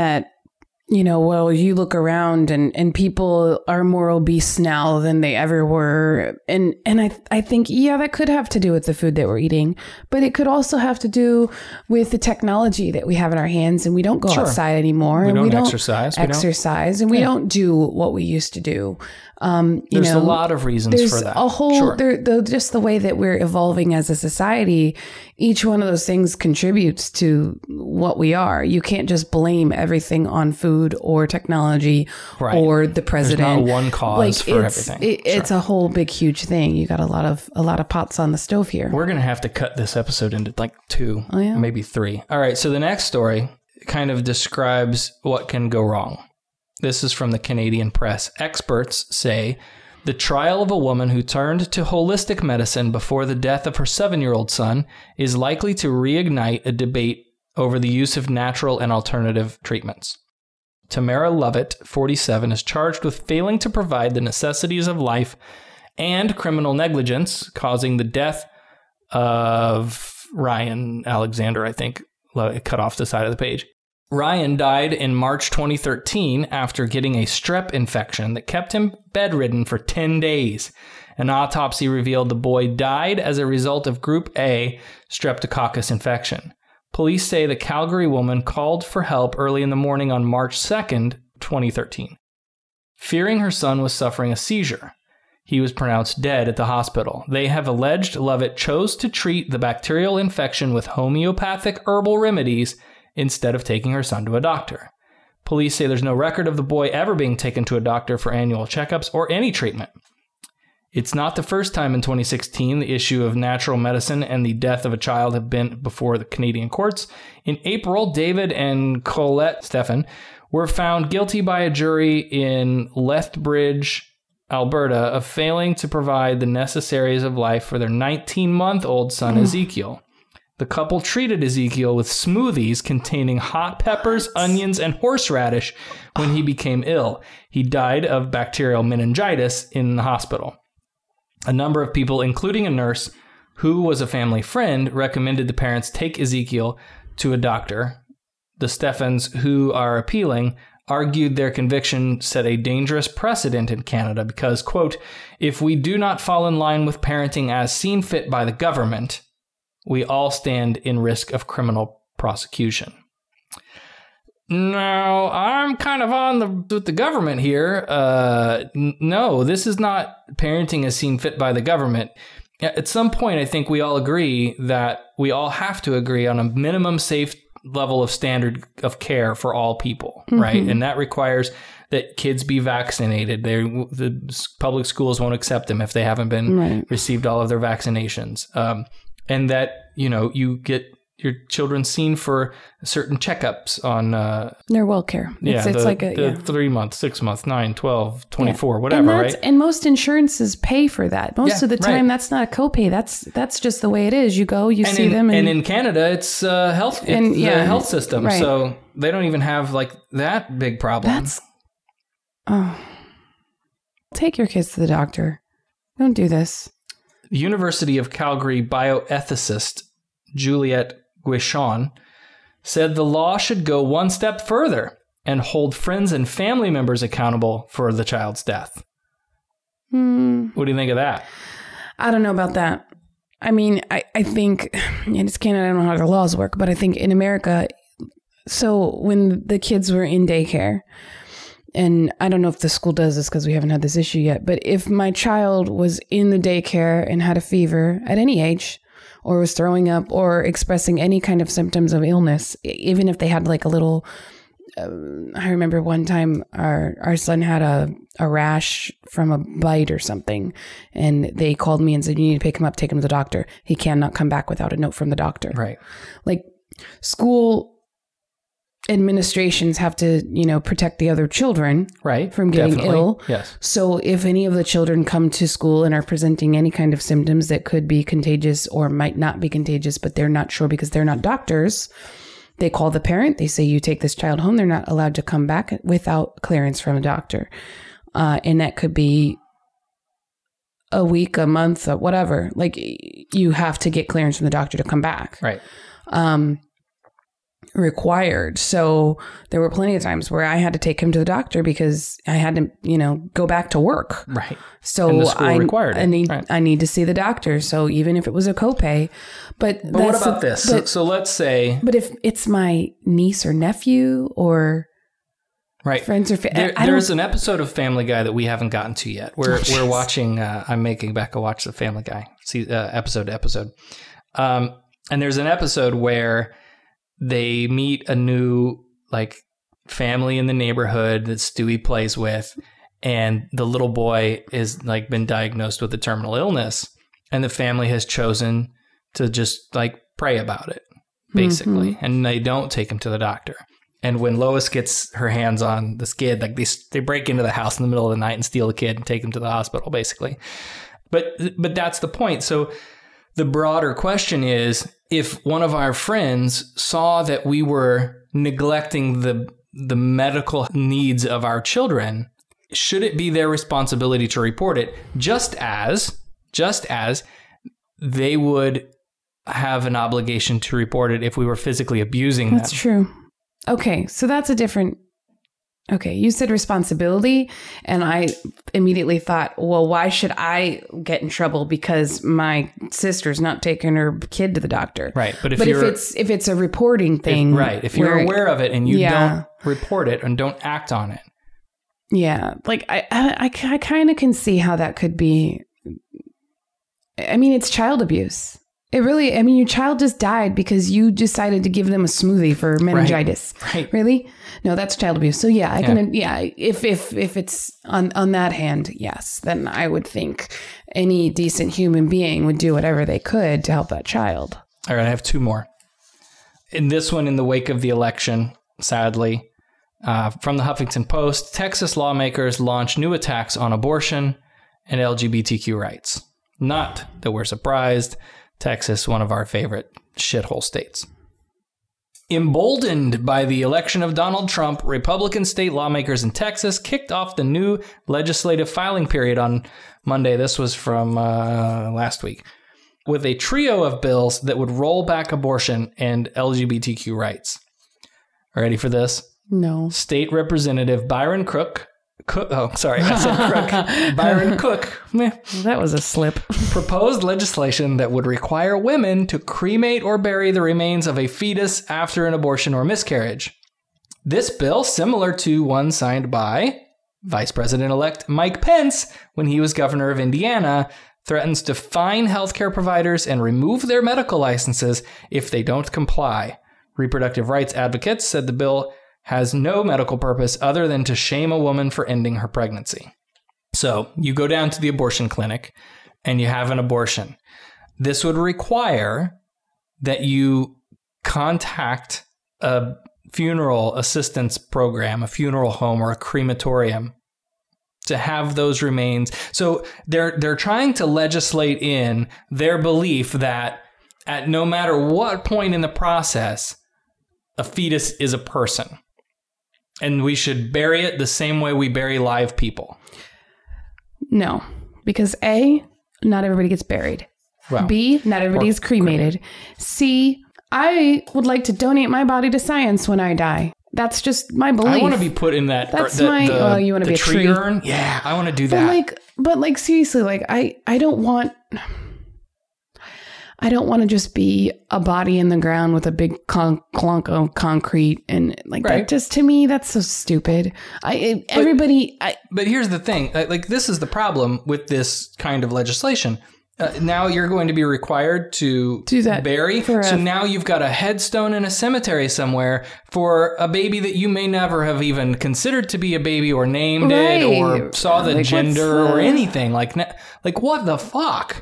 well, you look around and people are more obese now than they ever were. And I think, that could have to do with the food that we're eating, but it could also have to do with the technology that we have in our hands, and we don't go outside anymore. We don't exercise. And we don't do what we used to do. There's a lot of reasons for that. A whole, just the way that we're evolving as a society, each one of those things contributes to what we are. You can't just blame everything on food or technology or the president. There's not one cause for everything. It's a whole big, huge thing. You got a lot of pots on the stove here. We're going to have to cut this episode into like 2, maybe 3. All right. So the next story kind of describes what can go wrong. This is from the Canadian Press. Experts say the trial of a woman who turned to holistic medicine before the death of her 7-year-old son is likely to reignite a debate over the use of natural and alternative treatments. Tamara Lovett, 47, is charged with failing to provide the necessities of life and criminal negligence, causing the death of Ryan Alexander, I think. It cut off the side of the page. Ryan died in March 2013 after getting a strep infection that kept him bedridden for 10 days. An autopsy revealed the boy died as a result of Group A streptococcus infection. Police say the Calgary woman called for help early in the morning on March 2nd, 2013. Fearing her son was suffering a seizure, he was pronounced dead at the hospital. They have alleged Lovett chose to treat the bacterial infection with homeopathic herbal remedies instead of taking her son to a doctor. Police say there's no record of the boy ever being taken to a doctor for annual checkups or any treatment. It's not the first time in 2016 the issue of natural medicine and the death of a child have been before the Canadian courts. In April, David and Colette Stephan were found guilty by a jury in Lethbridge, Alberta, of failing to provide the necessaries of life for their 19-month-old son, Ezekiel. The couple treated Ezekiel with smoothies containing hot peppers, onions, and horseradish when he became ill. He died of bacterial meningitis in the hospital. A number of people, including a nurse who was a family friend, recommended the parents take Ezekiel to a doctor. The Stephans, who are appealing, argued their conviction set a dangerous precedent in Canada because, quote, if we do not fall in line with parenting as seen fit by the government, we all stand in risk of criminal prosecution. Now, I'm kind of with the government here. No, this is not parenting as seen fit by the government. At some point, I think we all agree that we all have to agree on a minimum safe level of standard of care for all people, right? And that requires that kids be vaccinated. The public schools won't accept them if they haven't been received all of their vaccinations. And that, you get your children seen for certain checkups on their welfare. It's like a 3 months, 6 months, 9, 12, 24, whatever, right? And most insurances pay for that. Most of the time, that's not a copay. That's just the way it is. You go, see them. And in Canada, it's the health system. Right. So they don't even have like that big problem. Take your kids to the doctor. Don't do this. The University of Calgary bioethicist Juliette Guichon said the law should go one step further and hold friends and family members accountable for the child's death. What do you think of that? I don't know about that. I mean, I think, and it's Canada, I don't know how the laws work, but I think in America, so when the kids were in daycare, and I don't know if the school does this because we haven't had this issue yet, but if my child was in the daycare and had a fever at any age, or was throwing up or expressing any kind of symptoms of illness, even if they had like a little, I remember one time our son had a rash from a bite or something, and they called me and said, you need to pick him up, take him to the doctor. He cannot come back without a note from the doctor. Right. Like school administrations have to, protect the other children from getting ill. Yes. So if any of the children come to school and are presenting any kind of symptoms that could be contagious or might not be contagious, but they're not sure because they're not doctors, they call the parent. They say, you take this child home. They're not allowed to come back without clearance from a doctor. And that could be a week, a month, whatever. Like you have to get clearance from the doctor to come back. Right. Required. So there were plenty of times where I had to take him to the doctor because I had to, go back to work. Right. So and the school required it. I need to see the doctor. So even if it was a copay, but what about this? So let's say, but if it's my niece or nephew or friends or there's an episode of Family Guy that we haven't gotten to yet. We're watching. I'm making Becca watch the Family Guy episode to episode. And there's an episode where they meet a new family in the neighborhood that Stewie plays with, and the little boy is been diagnosed with a terminal illness, and the family has chosen to just pray about it, basically, and they don't take him to the doctor. And when Lois gets her hands on this kid, they break into the house in the middle of the night and steal the kid and take him to the hospital, basically. But that's the point. So the broader question is, if one of our friends saw that we were neglecting the medical needs of our children, should it be their responsibility to report it, just as they would have an obligation to report it if we were physically abusing them? That's true. Okay, so that's a different... Okay, you said responsibility, and I immediately thought, well, why should I get in trouble because my sister's not taking her kid to the doctor? Right, but if it's a reporting thing, if you're aware of it and you don't report it and don't act on it, I kind of can see how that could be. I mean, it's child abuse. It really, your child just died because you decided to give them a smoothie for meningitis. Right. Really? No, that's child abuse. So if it's on that hand, yes, then I would think any decent human being would do whatever they could to help that child. All right, I have two more. In this one, in the wake of the election, sadly, from the Huffington Post, Texas lawmakers launch new attacks on abortion and LGBTQ rights. Not that we're surprised. Texas, one of our favorite shithole states. Emboldened by the election of Donald Trump, Republican state lawmakers in Texas kicked off the new legislative filing period on Monday. This was from last week, with a trio of bills that would roll back abortion and LGBTQ rights. Ready for this? No. State Representative Byron Cook. Byron Cook. That was a slip. Proposed legislation that would require women to cremate or bury the remains of a fetus after an abortion or miscarriage. This bill, similar to one signed by Vice President-elect Mike Pence when he was governor of Indiana, threatens to fine healthcare providers and remove their medical licenses if they don't comply. Reproductive rights advocates said the bill has no medical purpose other than to shame a woman for ending her pregnancy. So you go down to the abortion clinic and you have an abortion. This would require that you contact a funeral assistance program, a funeral home or a crematorium to have those remains. So they're trying to legislate in their belief that at no matter what point in the process, a fetus is a person. And we should bury it the same way we bury live people. No, because A, not everybody gets buried. Well, B, not everybody's cremated. C, I would like to donate my body to science when I die. That's just my belief. I want to be put in that. That's my. You want to be a tree urn? Yeah, I want to do that. But seriously, I don't want. I don't want to just be a body in the ground with a big clunk of concrete and that. Just to me, that's so stupid. But here's the thing: this is the problem with this kind of legislation. Now you're going to be required to do that, bury. So now you've got a headstone in a cemetery somewhere for a baby that you may never have even considered to be a baby or named it or saw the gender or anything. Like what the fuck?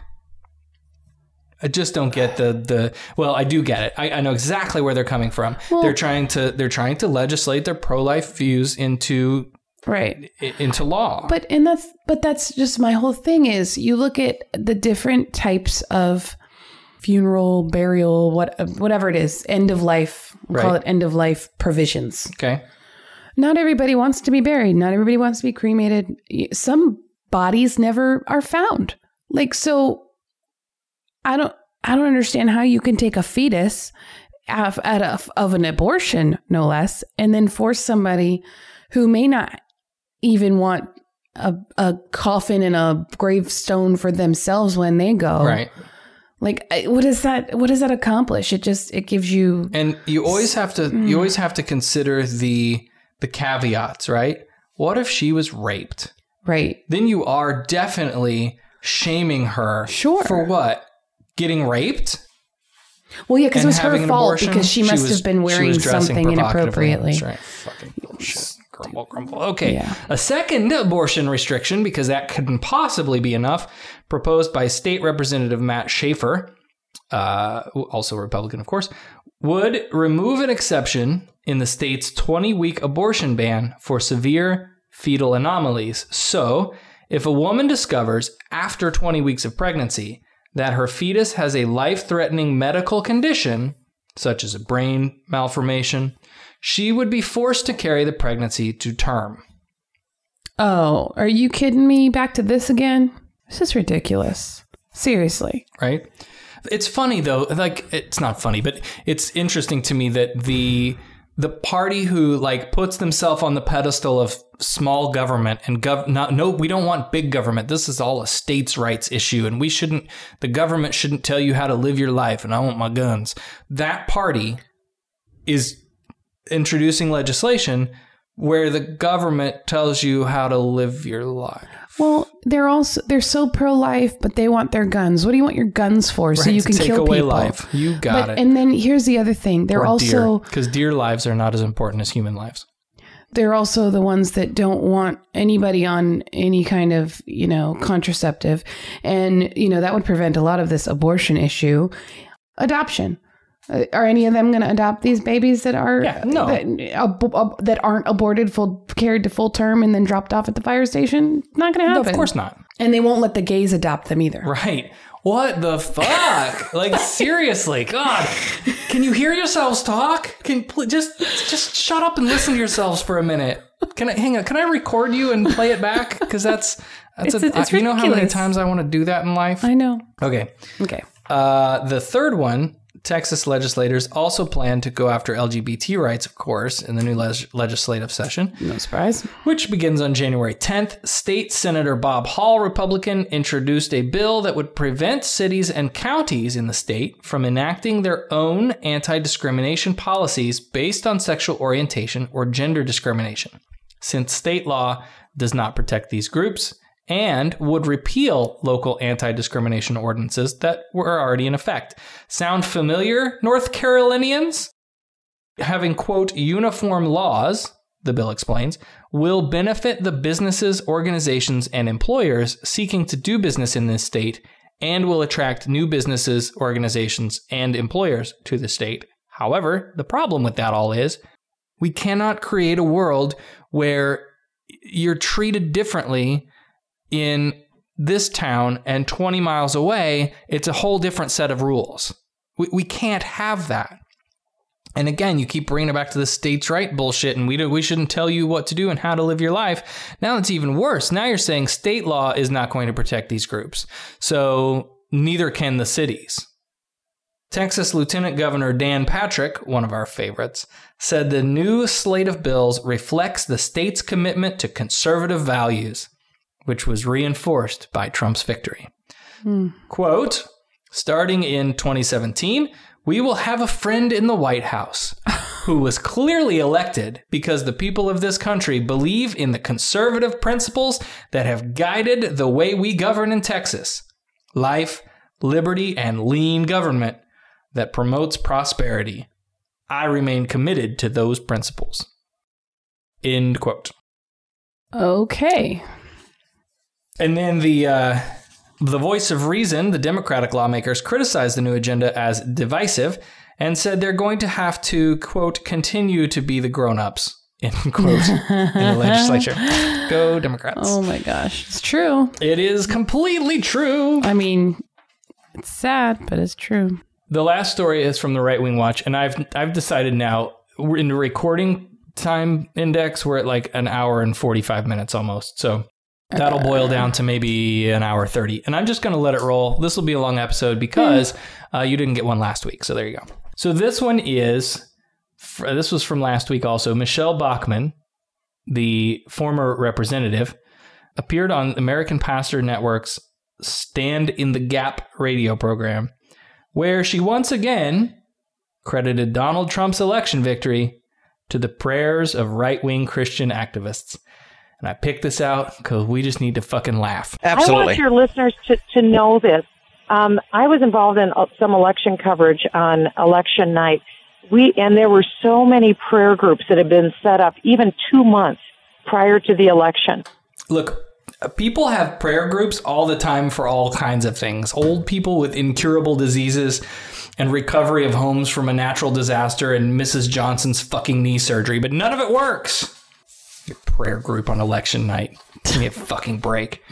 I just don't get well, I do get it. I know exactly where they're coming from. Well, they're trying to legislate their pro-life views into law. But that's just my whole thing is you look at the different types of funeral, burial, whatever it is, end of life, we'll call it end of life provisions. Okay. Not everybody wants to be buried. Not everybody wants to be cremated. Some bodies never are found. So I don't understand how you can take a fetus of an abortion, no less, and then force somebody who may not even want a coffin and a gravestone for themselves when they go. Right. What does that accomplish? It gives you. And you always have to consider the caveats, right? What if she was raped? Right. Then you are definitely shaming her. Sure. For what? Getting raped? Well, yeah, because it was her fault because she must have been wearing something inappropriately. That's right. Fucking bullshit. Grumble. Okay. Yeah. A second abortion restriction, because that couldn't possibly be enough, proposed by State Representative Matt Schaefer, also a Republican, of course, would remove an exception in the state's 20-week abortion ban for severe fetal anomalies. So, if a woman discovers after 20 weeks of pregnancy that her fetus has a life-threatening medical condition, such as a brain malformation, she would be forced to carry the pregnancy to term. Oh, are you kidding me? Back to this again? This is ridiculous. Seriously. Right? It's funny, though. It's not funny, but it's interesting to me that the party who puts themselves on the pedestal of small government and we don't want big government. This is all a states' rights issue, and the government shouldn't tell you how to live your life, and I want my guns. That party is introducing legislation where the government tells you how to live your life. Well, they're so pro-life, but they want their guns. What do you want your guns for? So you can kill people. Take away life. You got it. And then here's the other thing. They're also... Because deer lives are not as important as human lives. They're also the ones that don't want anybody on any kind of, contraceptive. And, that would prevent a lot of this abortion issue. Adoption. Are any of them going to adopt these babies that are that aren't aborted, carried to full term, and then dropped off at the fire station? Not going to happen. No, of course not. And they won't let the gays adopt them either. Right. What the fuck? Seriously, God, can you hear yourselves talk? Just shut up and listen to yourselves for a minute. Can I record you and play it back? Because it's you know how many times I want to do that in life? I know. Okay. The third one. Texas legislators also plan to go after LGBT rights, of course, in the new legislative session. No surprise. Which begins on January 10th. State Senator Bob Hall, Republican, introduced a bill that would prevent cities and counties in the state from enacting their own anti-discrimination policies based on sexual orientation or gender discrimination. Since state law does not protect these groups, and would repeal local anti-discrimination ordinances that were already in effect. Sound familiar, North Carolinians? Having, quote, uniform laws, the bill explains, will benefit the businesses, organizations, and employers seeking to do business in this state and will attract new businesses, organizations, and employers to the state. However, the problem with that all is we cannot create a world where you're treated differently in this town and 20 miles away, it's a whole different set of rules. We can't have that. And again, you keep bringing it back to the states' right bullshit, and we shouldn't tell you what to do and how to live your life. Now it's even worse. Now you're saying state law is not going to protect these groups. So neither can the cities. Texas Lieutenant Governor Dan Patrick, one of our favorites, said the new slate of bills reflects the state's commitment to conservative values, which was reinforced by Trump's victory. Quote, starting in 2017, we will have a friend in the White House who was clearly elected because the people of this country believe in the conservative principles that have guided the way we govern in Texas. Life, liberty, and lean government that promotes prosperity. I remain committed to those principles. End quote. Okay. And then the voice of reason, the Democratic lawmakers, criticized the new agenda as divisive and said they're going to have to, quote, continue to be the grown-ups, end quote, in the legislature. Go Democrats. Oh my gosh. It's true. It is completely true. I mean, it's sad, but it's true. The last story is from the Right Wing Watch, and I've decided now, we're in the recording time index, we're at like an hour and 45 minutes almost, so that'll boil down to maybe an hour 30. And I'm just going to let it roll. This will be a long episode because you didn't get one last week. So there you go. So this one this was from last week also. Michelle Bachmann, the former representative, appeared on American Pastor Network's Stand in the Gap radio program, where she once again credited Donald Trump's election victory to the prayers of right-wing Christian activists. And I picked this out because we just need to fucking laugh. Absolutely. I want your listeners to know this. I was involved in some election coverage on election night. And there were so many prayer groups that had been set up even 2 months prior to the election. Look, people have prayer groups all the time for all kinds of things. Old people with incurable diseases and recovery of homes from a natural disaster and Mrs. Johnson's fucking knee surgery, but none of it works. Your prayer group on election night. Give me a fucking break.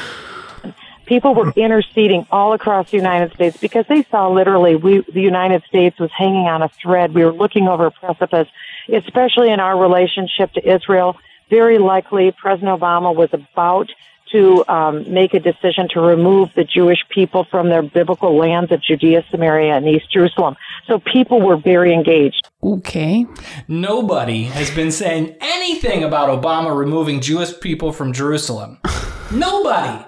People were interceding all across the United States because they saw literally the United States was hanging on a thread. We were looking over a precipice, especially in our relationship to Israel. Very likely President Obama was about to make a decision to remove the Jewish people from their biblical lands of Judea, Samaria, and East Jerusalem. So people were very engaged. Okay. Nobody has been saying anything about Obama removing Jewish people from Jerusalem. Nobody.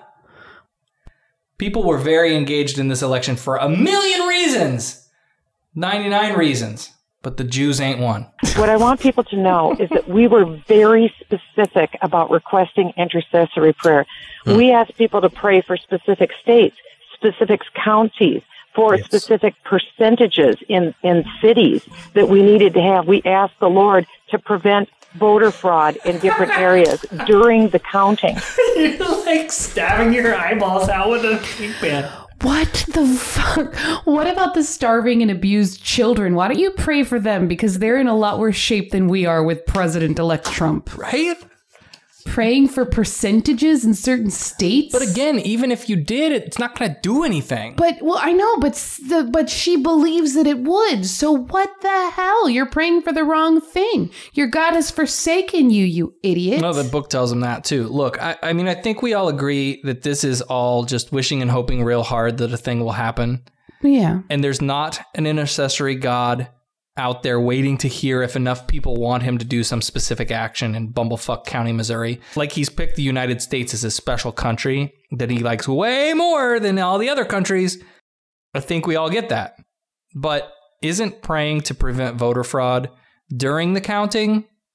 People were very engaged in this election for a million reasons. 99 reasons. But the Jews ain't one. What I want people to know is that we were very specific about requesting intercessory prayer. We asked people to pray for specific states, specific counties, for specific percentages in cities that we needed to have. We asked the Lord to prevent voter fraud in different areas during the counting. You're like stabbing your eyeballs out with a ink pen. What the fuck? What about the starving and abused children? Why don't you pray for them? Because they're in a lot worse shape than we are with President-elect Trump. Right? Praying for percentages in certain states? But again, even if you did, it's not going to do anything. But, well, I know, but she believes that it would. So what the hell? You're praying for the wrong thing. Your God has forsaken you, you idiot. No, the book tells him that too. Look, I mean, I think we all agree that this is all just wishing and hoping real hard that a thing will happen. Yeah. And there's not an intercessory God out there waiting to hear if enough people want him to do some specific action in Bumblefuck County, Missouri. Like he's picked the United States as a special country that he likes way more than all the other countries. I think we all get that. But isn't praying to prevent voter fraud during the counting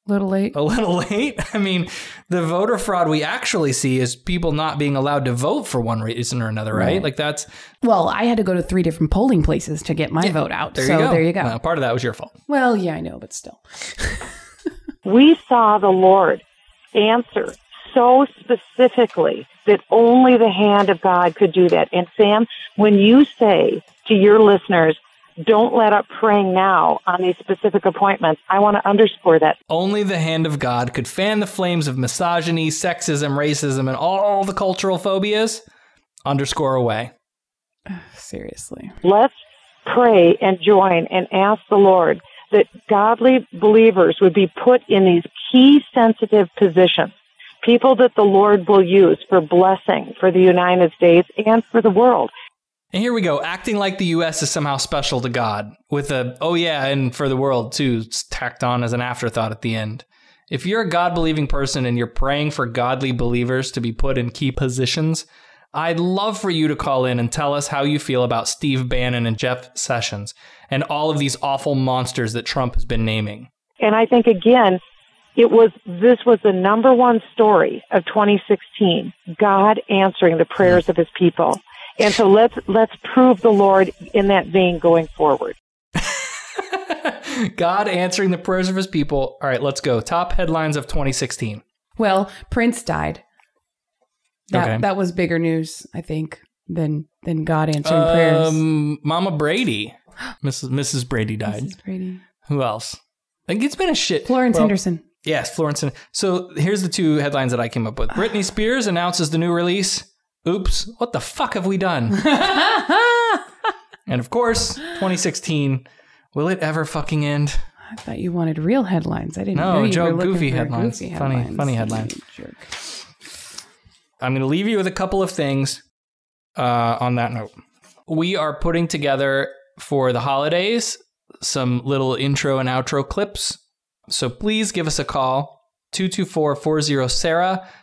Little late. A little late? I mean, the voter fraud we actually see is people not being allowed to vote for one reason or another, right? Like that's... Well, I had to go to 3 different polling places to get my vote out. There you go. Well, part of that was your fault. Well, yeah, I know, but still. We saw the Lord answer so specifically that only the hand of God could do that. And Sam, when you say to your listeners, don't let up praying now on these specific appointments, I want to underscore that. Only the hand of God could fan the flames of misogyny, sexism, racism, and all the cultural phobias. Underscore away. Seriously. Let's pray and join and ask the Lord that godly believers would be put in these key sensitive positions, people that the Lord will use for blessing for the United States and for the world. And here we go, acting like the U.S. is somehow special to God, with a, oh yeah, and for the world too, it's tacked on as an afterthought at the end. If you're a God-believing person and you're praying for godly believers to be put in key positions, I'd love for you to call in and tell us how you feel about Steve Bannon and Jeff Sessions and all of these awful monsters that Trump has been naming. And I think, again, this was the number one story of 2016, God answering the prayers of his people. And so let's prove the Lord in that vein going forward. God answering the prayers of his people. All right, let's go. Top headlines of 2016. Well, Prince died. That was bigger news, I think, than God answering prayers. Mama Brady. Mrs. Brady died. Mrs. Brady. Who else? Like, it's been a shit. Florence Henderson. Yes, Florence. So here's the 2 headlines that I came up with. Britney Spears announces the new release. Oops, what the fuck have we done? And of course, 2016, will it ever fucking end? I thought you wanted real headlines. I didn't know No, you joke, were looking goofy for headlines. Goofy Funny headlines. Jerk. I'm going to leave you with a couple of things on that note. We are putting together for the holidays some little intro and outro clips. So please give us a call, 224-40-SARAH,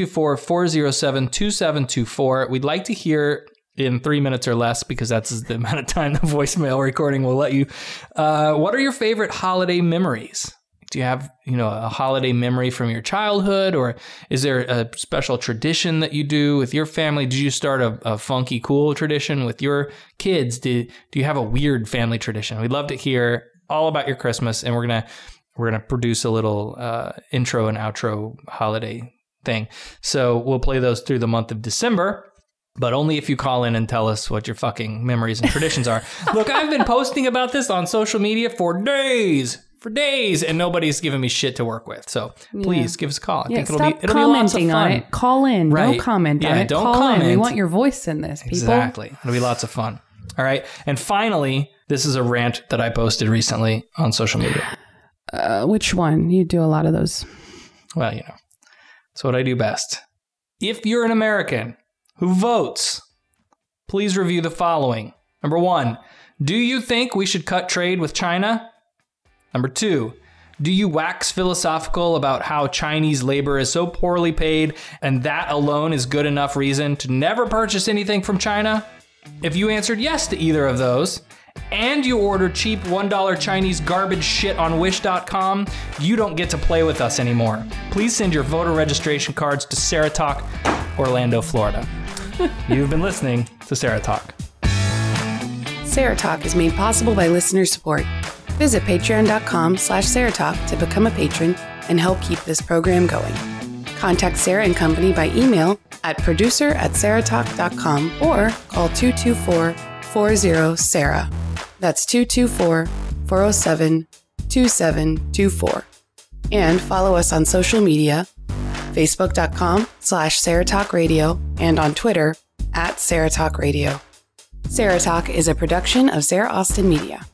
224-407-2724. We'd like to hear in 3 minutes or less, because that's the amount of time the voicemail recording will let you. What are your favorite holiday memories? Do you have, a holiday memory from your childhood, or is there a special tradition that you do with your family? Did you start a funky, cool tradition with your kids? Do you have a weird family tradition? We'd love to hear all about your Christmas, and we're gonna produce a little intro and outro holiday thing. So we'll play those through the month of December, but only if you call in and tell us what your fucking memories and traditions are. Look, I've been posting about this on social media for days, and nobody's giving me shit to work with. So please give us a call. I think it'll be lots of fun. On it. Call in. Right. Don't comment on it. Don't call comment. in. We want your voice in this, people. Exactly. It'll be lots of fun. All right. And finally, this is a rant that I posted recently on social media. Which one? You do a lot of those. Well, it's what I do best. If you're an American who votes, please review the following. Number 1, do you think we should cut trade with China? Number 2, do you wax philosophical about how Chinese labor is so poorly paid and that alone is good enough reason to never purchase anything from China? If you answered yes to either of those, and you order cheap $1 Chinese garbage shit on Wish.com, you don't get to play with us anymore. Please send your voter registration cards to Sarah Talk, Orlando, Florida. You've been listening to Sarah Talk. Sarah Talk is made possible by listener support. Visit patreon.com/SarahTalk to become a patron and help keep this program going. Contact Sarah and Company by email at producer@sarahtalk.com or call 224-40-SARAH. That's 224-407-2724. And follow us on social media, facebook.com/Sarah Talk Radio, and on Twitter @Sarah Talk Radio. Sarah Talk is a production of Sarah Austin Media.